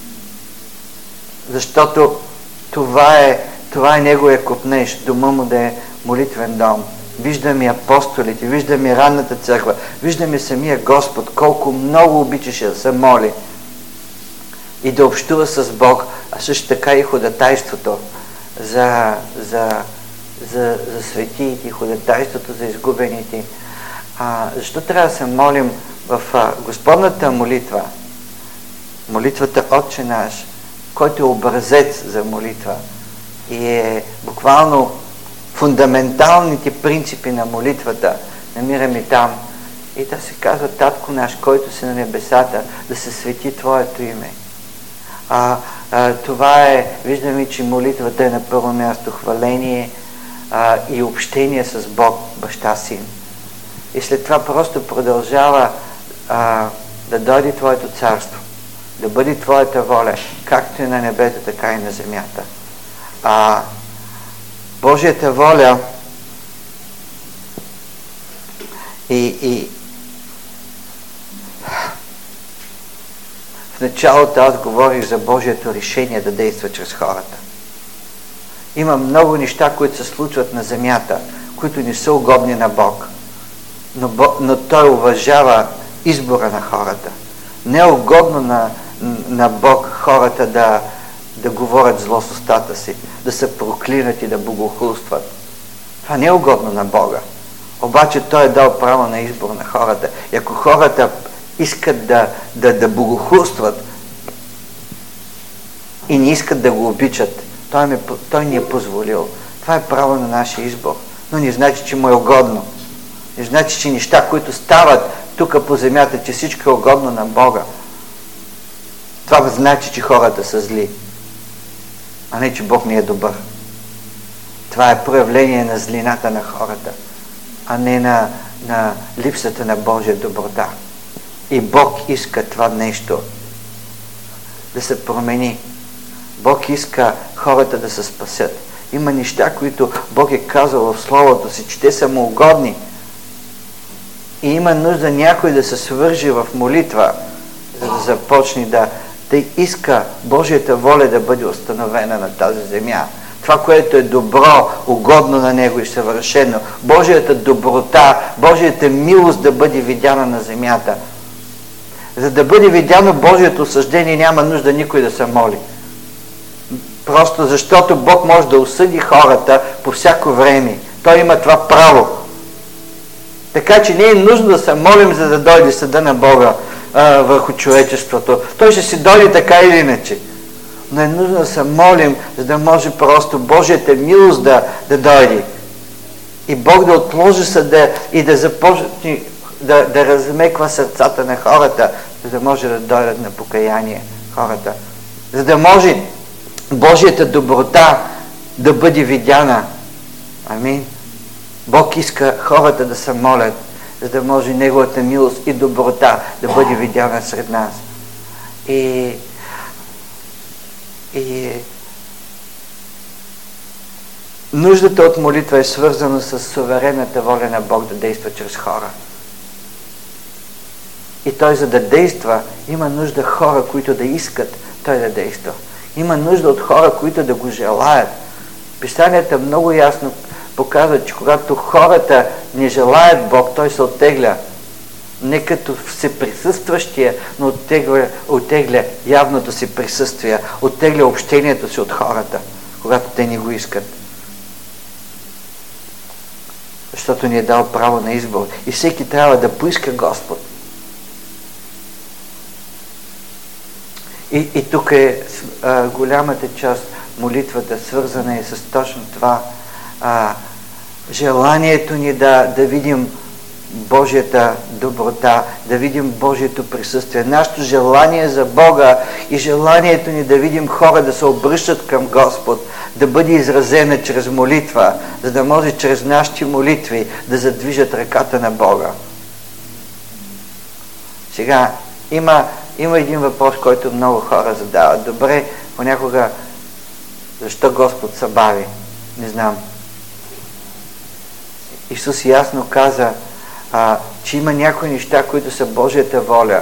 Защото това е, това е неговия копнеж, дома му да е молитвен дом. Виждаме апостолите, виждаме ранната църква, виждаме самия Господ, колко много обичаше да се моли и да общува с Бог, а също така и ходатайството за, за, за, за светиите, ходатайството за изгубените. А, защо трябва да се молим в а, Господната молитва, молитвата Отче наш, който е образец за молитва и е буквално фундаменталните принципи на молитвата намираме там. и да се казва: Татко наш, който си на небесата, да се свети Твоето име. А, а, това е, виждаме, че молитвата е на първо място хваление а, и общение с Бог, Баща, Син. И след това просто продължава а, да дойде Твоето царство, да бъде Твоята воля, както и на небето, така и на земята. А Божията воля и, и в началото аз говорих за Божието решение да действа чрез хората. Има много неща, които се случват на земята, които не са угодни на Бог. Но, но Той уважава избора на хората. Не е угодно на, на Бог хората да, да говорят зло с устата си, да се проклинат и да богохулстват. Това не е угодно на Бога. Обаче Той е дал право на избор на хората. И ако хората искат да, да, да богохулстват и не искат да го обичат, Той, ме, той ни е позволил. Това е право на нашия избор. Но не значи, че му е угодно. Не значи, че неща, които стават тук по земята, че всичко е угодно на Бога. Това значи, че хората са зли, а не, че Бог не е добър. Това е проявление на злината на хората, а не на, на липсата на Божия доброта. И Бог иска това нещо да се промени. Бог иска хората да се спасят. Има неща, които Бог е казал в Словото си, че те са му угодни. И има нужда някой да се свържи в молитва, за да започне да, да иска Божията воля да бъде установена на тази земя. Това, което е добро, угодно на Него и съвършено. Божията доброта, Божията милост да бъде видяна на земята. За да бъде видяно Божието осъждение, няма нужда никой да се моли. Просто защото Бог може да осъди хората по всяко време. Той има това право. Така че не е нужно да се молим, за да дойде съда на Бога а, върху човечеството. Той ще си дойде така или иначе. Но е нужно да се молим, за да може просто Божията милост да, да дойде. И Бог да отложи съда и да започне да, да размеква сърцата на хората, за да може да дойдат на покаяние хората. За да може Божията доброта да бъде видяна. Амин. Бог иска хората да се молят, за да може Неговата милост и доброта да бъде видяна сред нас. И, и нуждата от молитва е свързана с суверенната воля на Бог да действа чрез хора. И Той, за да действа, има нужда хора, които да искат Той да действа. Има нужда от хора, които да го желаят. Писанията много ясно показват, че когато хората не желаят Бог, Той се оттегля. Не като всеприсъстващия, но оттегля, оттегля явното си присъствие, оттегля общението си от хората, когато те не го искат. Защото ни е дал право на избор. И всеки трябва да поиска Господ. И, и тук е а, голямата част молитвата, свързана е с точно това. А, желанието ни да, да видим Божията доброта, да видим Божието присъствие. Нашето желание за Бога и желанието ни да видим хора да се обръщат към Господ, да бъде изразена чрез молитва, за да може чрез нашите молитви да задвижат ръката на Бога. Сега, има, има един въпрос, който много хора задават. Добре, понякога, защо Господ се бави? Не знам. Исус ясно каза, а, че има някои неща, които са Божията воля.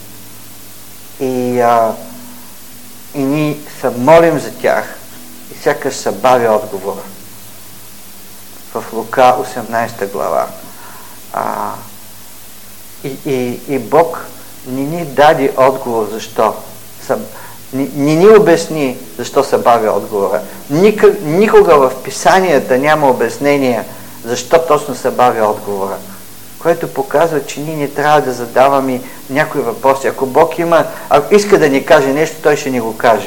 И, а, и ние се молим за тях и сякаш се бави отговора. В Лука осемнадесета глава. А, и, и, и Бог не ни даде отговор защо. Не ни, ни обясни защо се бави отговора. Никога, никога в писанията няма обяснение защо точно се бави отговора. Което показва, че ние не трябва да задаваме някои въпроси. Ако Бог има, ако иска да ни каже нещо, Той ще ни го каже.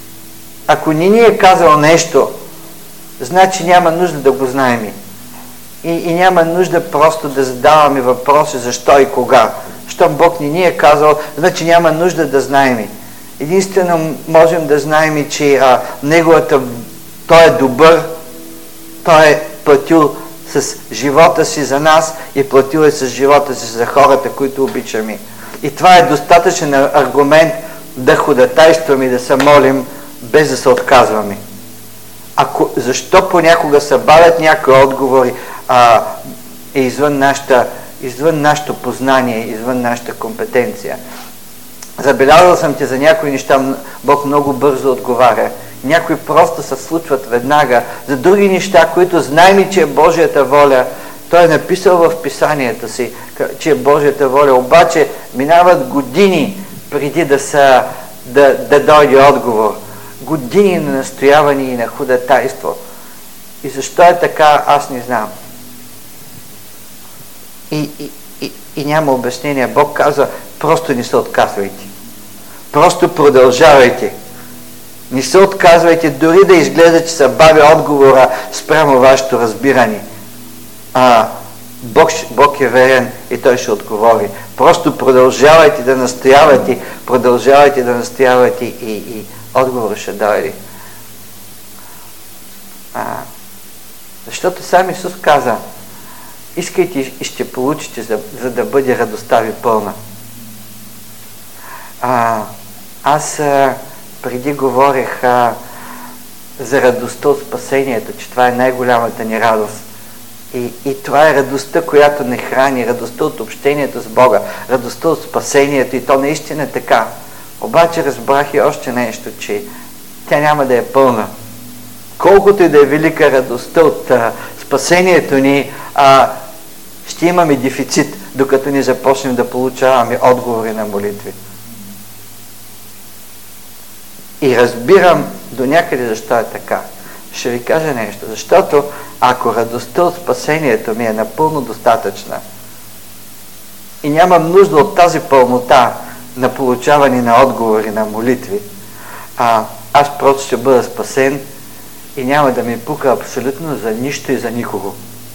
Ако не ни е казал нещо, значи няма нужда да го знаем. И, и няма нужда просто да задаваме въпроси защо и кога. Щом Бог не ни е казал, значи няма нужда да знаем. Единствено можем да знаем, че а, неговата, Той е добър, Той е платил с живота си за нас и платил е с живота си за хората, които обичаме. И това е достатъчен аргумент да ходатайстваме и да се молим, без да се отказваме. Ако, защо понякога се бавят някои отговори, а, е извън нашата, извън нашето познание, извън нашата компетенция. Забелязал съм те за някои неща, Бог много бързо отговаря. Някои просто се случват веднага. За други неща, които знаем, че е Божията воля, Той е написал в писанията си, че е Божията воля. Обаче минават години преди да, са, да, да дойде отговор. Години на настояване и на ходатайство. И защо е така, аз не знам. И, и, и, и няма обяснение. Бог казва, просто не се отказвайте. Просто продължавайте. Не се отказвайте, дори да изглежда, че се бавя отговора спрямо вашето разбиране. А, Бог, Бог е верен и Той ще отговори. Просто продължавайте да настоявате, продължавайте да настоявате и, и отговорът ще дойде. А, защото сам Исус каза, искайте и ще получите, за, за да бъде радостта ви пълна. А, аз а, преди говорех а, за радостта от спасението, че това е най-голямата ни радост. И, и това е радостта, която не храни, радостта от общението с Бога, радостта от спасението, и то наистина е така. Обаче разбрах и още нещо, че тя няма да е пълна. Колкото и да е велика радостта от а, спасението ни, а, ще имаме дефицит, докато ни започнем да получаваме отговори на молитви. И разбирам до някъде защо е така. Ще ви кажа нещо. Защото ако радостта от спасението ми е напълно достатъчна и нямам нужда от тази пълнота на получаване на отговори на молитви, а, аз просто ще бъда спасен и няма да ми пука абсолютно за нищо и за никого.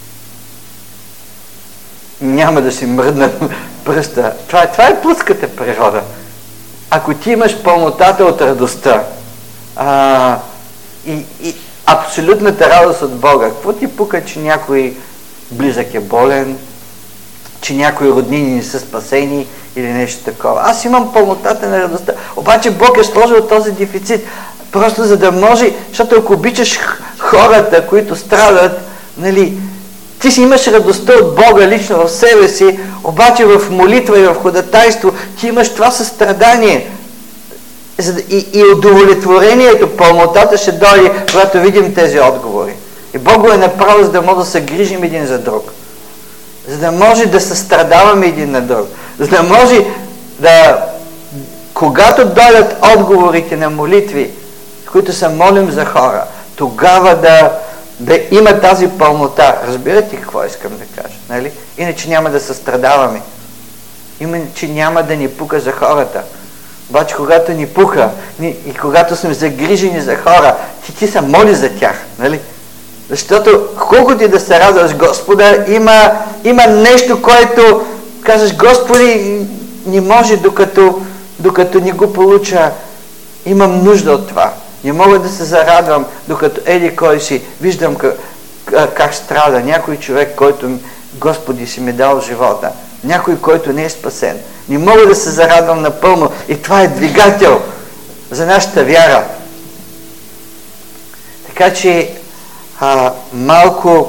Няма да си мръдна пръста. Това, това е плътската природа. Ако ти имаш пълнотата от радостта а, и, и абсолютната радост от Бога, какво ти пука, че някой близък е болен, че някои роднини не са спасени или нещо такова. Аз имам пълнотата на радостта. Обаче Бог е сложил този дефицит, просто за да може, защото ако обичаш хората, които страдат, нали, ти си имаш радостта от Бога лично в себе си, обаче в молитва и в ходатайство ти имаш това състрадание. И, и удовлетворението, пълнотата ще дойде, когато видим тези отговори. И Бог го е направил, за да може да се грижим един за друг. За да може да състрадаваме един на друг. За да може да, когато дойдат отговорите на молитви, които се молим за хора, тогава да, да има тази пълнота. Разбирате какво искам да кажа, нали? Иначе няма да състрадаваме. Иначе няма да ни пука за хората. Обаче, когато ни пуха ни, и когато сме загрижени за хора, ти ти се моли за тях, нали? Защото колко ти да се радваш Господа, има, има нещо, което казваш, Господи, не може докато, докато не го получа. Имам нужда от това. Не мога да се зарадвам, докато еди кой си, виждам как, как страда някой човек, който Господи си ми дал живота. Някой, който не е спасен. Не мога да се зарадвам напълно. И това е двигател за нашата вяра. Така че а, малко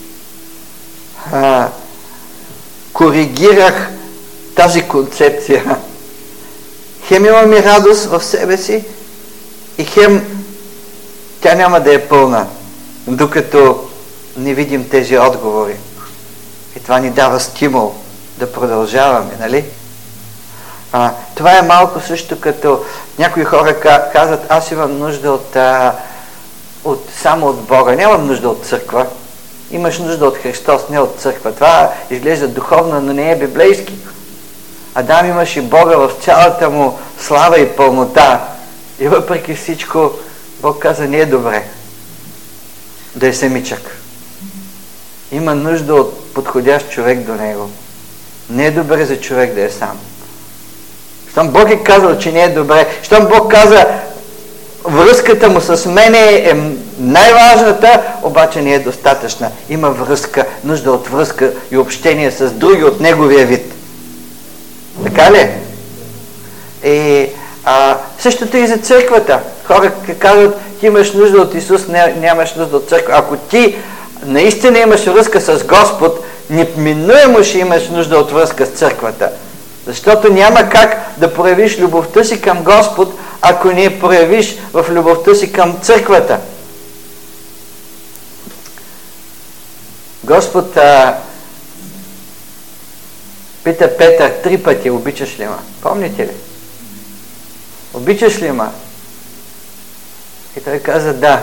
а, коригирах тази концепция. Хем имаме радост в себе си и хем тя няма да е пълна, докато не видим тези отговори. И това ни дава стимул да продължаваме, нали? А, това е малко също като някои хора казват, аз имам нужда от, а, от, само от Бога, нямам нужда от църква. Имаш нужда от Христос, не от църква. Това изглежда духовно, но не е библейски. Адам имаше Бога в цялата му слава и пълнота. И въпреки всичко, Бог каза, не е добре да е самичък. има нужда от подходящ човек до него. Не е добре за човек да е сам. Щом Бог е казал, че не е добре, щом Бог каза, връзката му с мене е най-важната, обаче не е достатъчна. Има връзка, нужда от връзка и общение с други от неговия вид. Така ли? И а, същото и за църквата. Хора казват, ти имаш нужда от Исус, не, нямаш нужда от църква. Ако ти наистина имаш връзка с Господ, неминуемо ще имаш нужда от връзка с църквата. Защото няма как да проявиш любовта си към Господ, ако не проявиш в любовта си към църквата. Господ а, пита Петър три пъти, обичаш ли ма? Помните ли? Обичаш ли ма? И той каза да.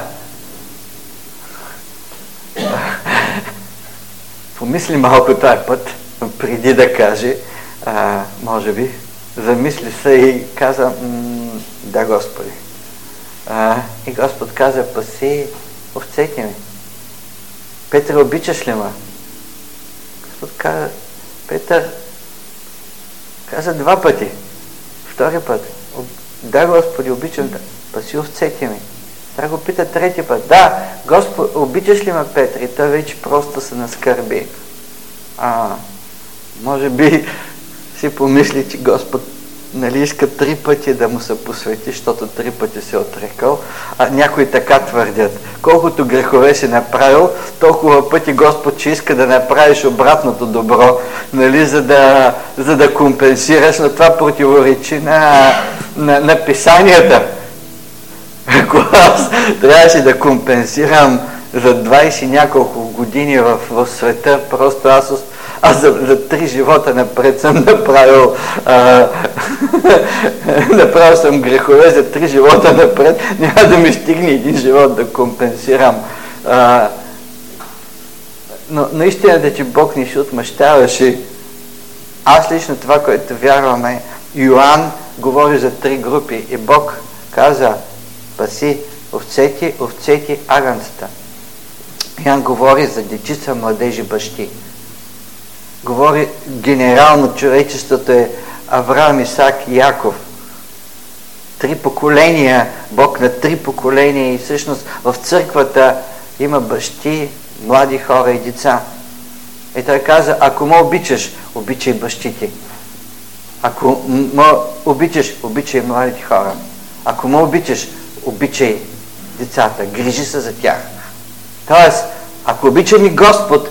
Помисли малко този път, преди да каже, а, може би, замисли се и каза, да, Господи. А, и Господ каза, паси овцете ми. Петър, обичаш ли ма? Господ каза, Петър каза два пъти. Втори път, да, Господи, обичам да паси овцете ми. Той го пита трети път, да, Господ, обичаш ли ма, Петър? И той вече просто се наскърби. А, може би си помисли, че Господ нали иска три пъти да му се посвети, защото три пъти се отрекал, а някои така твърдят. Колкото грехове си направил, толкова пъти Господ, че иска да направиш обратното добро, нали, за да, за да компенсираш, но това противоречи на, на, на писанията. Ако аз трябваше да компенсирам за двайсет и няколко години в, в света, просто аз, аз за, за три живота напред съм направил а, направил съм грехове за три живота напред, няма да ми стигне един живот да компенсирам. А, но наистина, че Бог ни ще отмъщаваше. Аз лично това, което вярваме, Йоан говори за три групи и Бог каза, паси овцети, овцети, агънцата. Йоан говори за дечица, младежи, бащи. Говори генерално, човечеството е Авраам, Исак и Яков. Три поколения, Бог на три поколения и всъщност в църквата има бащи, млади хора и деца. И той каза, ако ме обичаш, обичай бащите. Ако ме обичаш, обичай младите хора. Ако ме обичаш, обичай децата, грижи се за тях. Тоест, ако обича ми Господ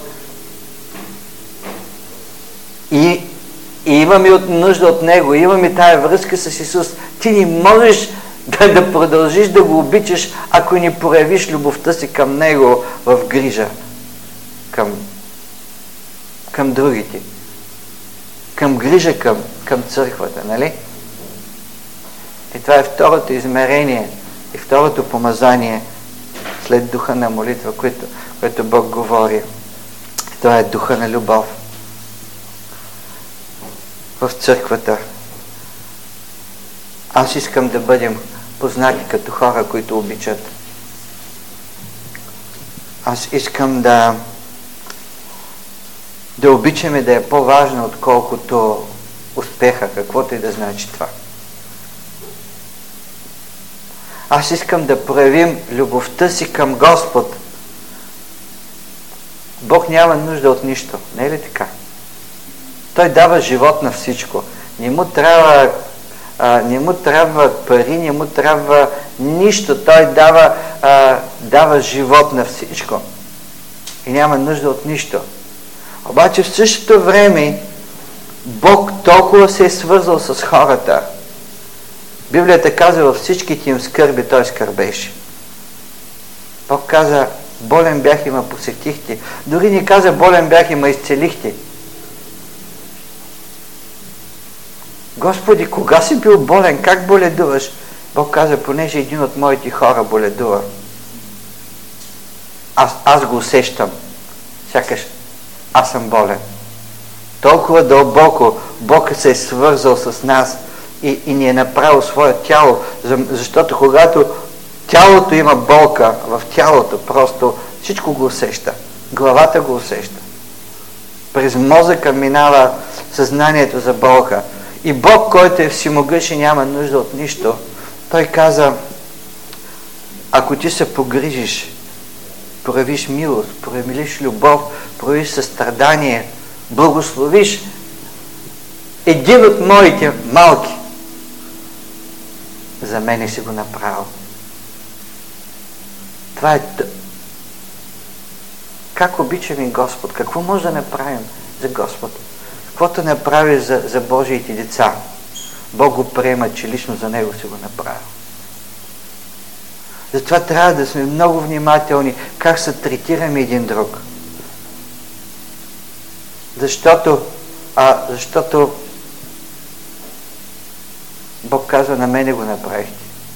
и, и имаме от нужда от Него, имаме тая връзка с Исус, ти не можеш да, да продължиш да го обичаш, ако не проявиш любовта си към Него в грижа към, към другите, към грижа към, към църквата, нали? И това е второто измерение и второто помазание след духа на молитва, което, което Бог говори. И това е духа на любов в църквата. Аз искам да бъдем познати като хора, които обичат. Аз искам да да обичаме да е по-важно, отколкото успеха, каквото и да значи това. Аз искам да проявим любовта си към Господ. Бог няма нужда от нищо. Не е ли така? Той дава живот на всичко. Не му трябва, а, не му трябва пари, не му трябва нищо. Той дава, а, дава живот на всичко. И няма нужда от нищо. Обаче в същото време Бог толкова се е свързал с хората. Библията казва, във всичките им скърби той скърбеше. Бог каза, болен бях и ме посетихте. Дори не каза, болен бях и ме изцелихте. Господи, кога си бил болен? Как боледуваш? Бог каза, понеже един от моите хора боледува. Аз, аз го усещам. Сякаш аз съм болен. Толкова дълбоко Бог се е свързал с нас и, и ни е направил свое тяло, защото когато тялото има болка в тялото, просто всичко го усеща. главата го усеща. През мозъка минава съзнанието за Бога. И Бог, който е всемогъщ и няма нужда от нищо, той каза, ако ти се погрижиш, проявиш милост, проявиш любов, проявиш състрадание, благословиш един от моите малки, за мене си го направил. Това е... Как обичаме Господ? Какво може да направим за Господ? Каквото направи за, за Божиите деца, Бог го приема, че лично за Него си го направил. Затова трябва да сме много внимателни как се третираме един друг. Защото, а, защото Бог казва, на мене го направихте.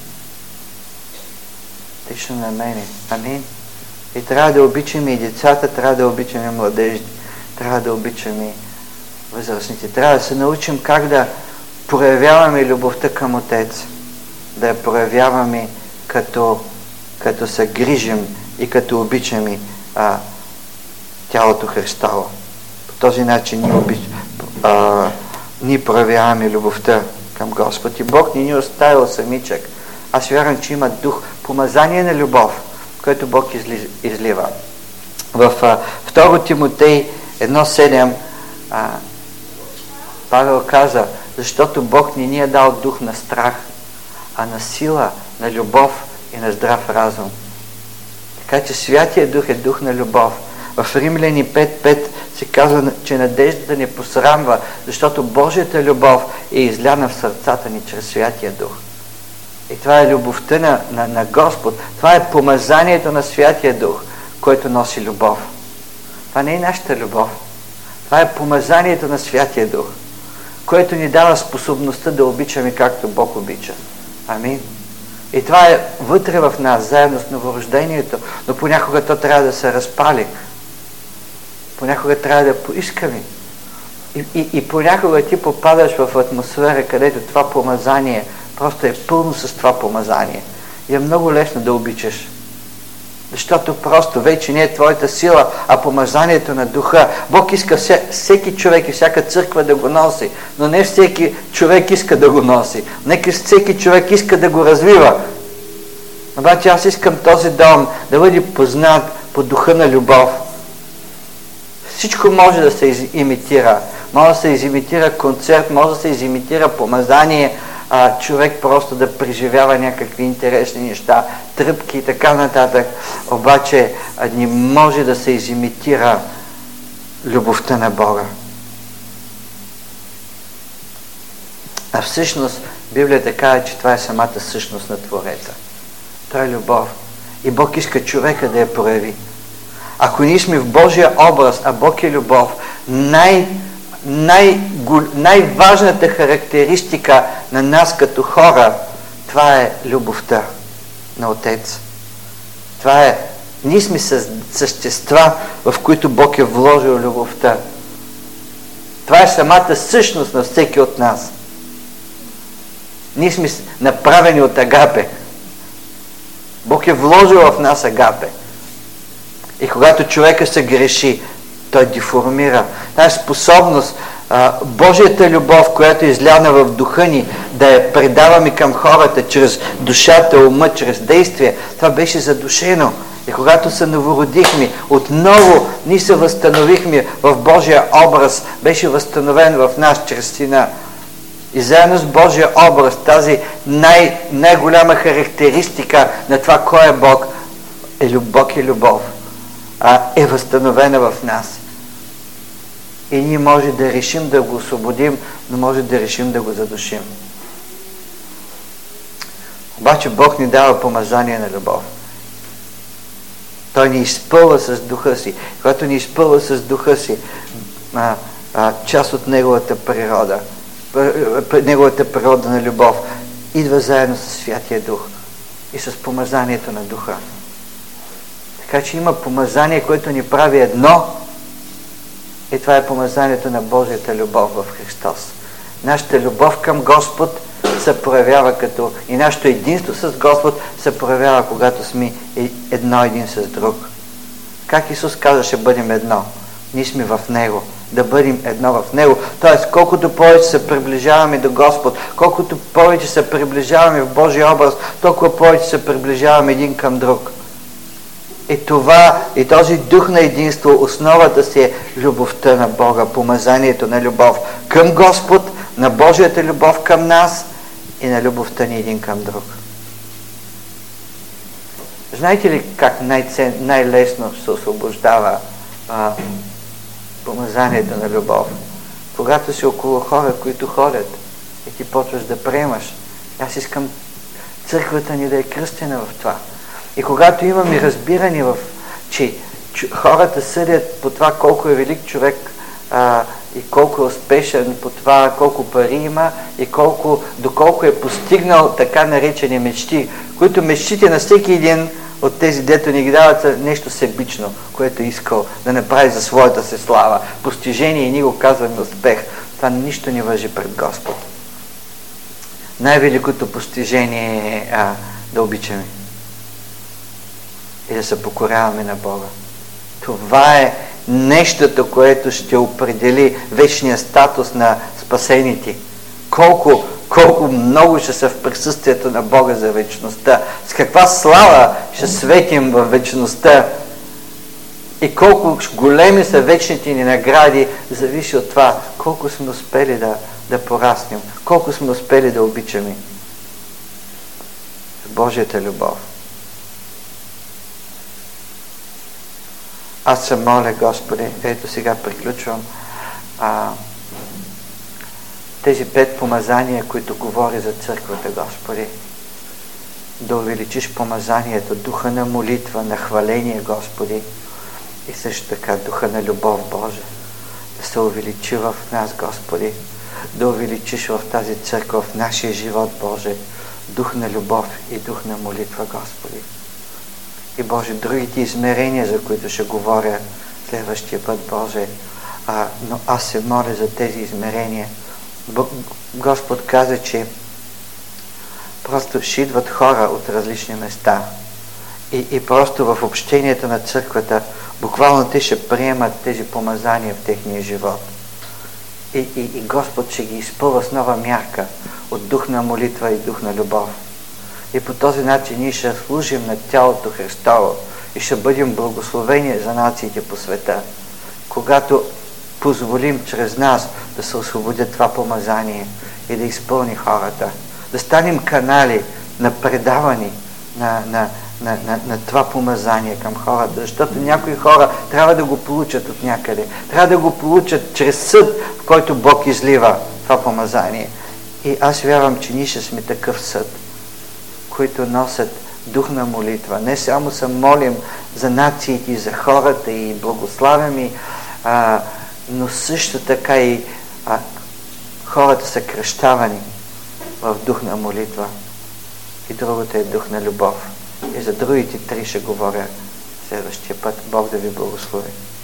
Лично на мене. Амин. И трябва да обичаме и децата, трябва да обичаме младежите, трябва да обичаме възрастните. Трябва да се научим как да проявяваме любовта към Отец. Да я проявяваме като, като се грижим и като обичаме а, тялото Христово. По този начин ние, обич... а, ние проявяваме любовта към Господ. И Бог ни ни оставил самичък. Аз вярвам, че има дух, помазание на любов, който Бог изли... излива. В а, второ Тимотей едно седем а, Павел каза, защото Бог не ни е дал дух на страх, а на сила, на любов и на здрав разум. Така че Святия Дух е дух на любов. В Римляни пет пет се казва, че надеждата ни посрамва, защото Божията любов е изляна в сърцата ни чрез Святия Дух. И това е любовта на, на, на Господ. Това е помазанието на Святия Дух, който носи любов. Това не е нашата любов. Това е помазанието на Святия Дух, което ни дава способността да обичаме както Бог обича. Амин. И това е вътре в нас, заедно с новорождението, но понякога то трябва да се разпали. Понякога трябва да поискаме. И, и, и понякога ти попадаш в атмосфера, където това помазание просто е пълно с това помазание. И е много лесно да обичаш. Защото просто вече не е твоята сила, а помазанието на Духа. Бог иска вся, всеки човек и всяка църква да го носи, но не всеки човек иска да го носи. Нека всеки човек иска да го развива. Обаче аз искам този дом да бъде познат по духа на любов. Всичко може да се имитира. Може да се изимитира концерт, може да се изимитира помазание, а, човек просто да преживява някакви интересни неща, тръпки и така нататък. Обаче а, не може да се изимитира любовта на Бога. А всъщност Библията казва, че това е самата същност на Твореца. Това е любов. И Бог иска човека да я прояви. Ако ние сме в Божия образ, а Бог е любов, най- най- най-важната характеристика на нас като хора, това е любовта на Отец. Това е, ние сме същества, в които Бог е вложил любовта. Това е самата същност на всеки от нас. Ние сме направени от агапе. Бог е вложил в нас агапе. И когато човека се греши, той деформира. Тази способност, а, Божията любов, която е изляна в духа ни, да я предаваме към хората чрез душата, ума, чрез действие, това беше задушено. И когато се новородихме, отново ние се възстановихме в Божия образ, беше възстановен в нас чрез Сина. И заедно с Божия образ, тази най- най-голяма характеристика на това кой е Бог, е Бог и любов, а, е възстановена в нас. И ние може да решим да го освободим, но може да решим да го задушим. Обаче Бог ни дава помазание на любов. Той ни изпълва с духа си. Когато ни изпълва с духа си, а, а, част от неговата природа, неговата природа на любов, идва заедно с Святия Дух и с помазанието на Духа. Така че има помазание, което ни прави едно, и това е помазанието на Божията любов в Христос. Нашата любов към Господ се проявява като, и нашето единство с Господ се проявява, когато сме едно един с друг. Как Исус каза, ще бъдем едно? Ние сме в Него. Да бъдем едно в Него. Тоест, колкото повече се приближаваме до Господ, колкото повече се приближаваме в Божия образ, толкова повече се приближаваме един към друг. И това, и този дух на единство, основата си е любовта на Бога, помазанието на любов към Господ, на Божията любов към нас и на любовта ни един към друг. Знаете ли как най-цен, най-лесно се освобождава а, помазанието на любов? Когато си около хора, които ходят и ти почваш да приемаш. Аз искам църквата ни да е кръстена в това. И когато имаме разбиране, в, че, че хората съдят по това колко е велик човек а, и колко е успешен, по това колко пари има и колко, доколко е постигнал така наречени мечти, които мечтите на всеки един от тези, дето ни ги дават, са нещо себично, което е искал да направи за своята си слава. Постижение и ние го казваме успех. Това нищо не важи пред Господ. Най-великото постижение е а, да обичаме и да се покоряваме на Бога. Това е нещото, което ще определи вечния статус на спасените. Колко, колко много ще са в присъствието на Бога за вечността. С каква слава ще светим в вечността. И колко големи са вечните ни награди, зависи от това колко сме успели да, да пораснем, колко сме успели да обичаме Божията любов. Аз се моля, Господи, ето сега приключвам, а, тези пет помазания, които говори за църквата, Господи, да увеличиш помазанието, духа на молитва, на хваление, Господи, и също така духа на любов, Боже, да се увеличи в нас, Господи, да увеличиш в тази църква, в нашия живот, Боже, дух на любов и дух на молитва, Господи. И Боже, другите измерения, за които ще говоря следващия път, Боже, а, но аз се моля за тези измерения. Господ каза, че просто ще идват хора от различни места и, и просто в общението на църквата буквално те ще приемат тези помазания в техния живот. И, и, и Господ ще ги изпълва с нова мярка от дух на молитва и дух на любов. И по този начин ние ще служим на тялото Христово и ще бъдем благословени за нациите по света, когато позволим чрез нас да се освободят това помазание и да изпълни хората. Да станем канали на предавани на, на, на, на, на това помазание към хората, защото някои хора трябва да го получат от някъде. Трябва да го получат чрез съд, в който Бог излива това помазание. И аз вярвам, че ние ще сме такъв съд, които носят дух на молитва. Не само се молим за нациите и за хората и благославяме, а, но също така и а, хората са кръщавани в дух на молитва. И другото е дух на любов. И за другите три ще говоря следващия път. Бог да ви благослови.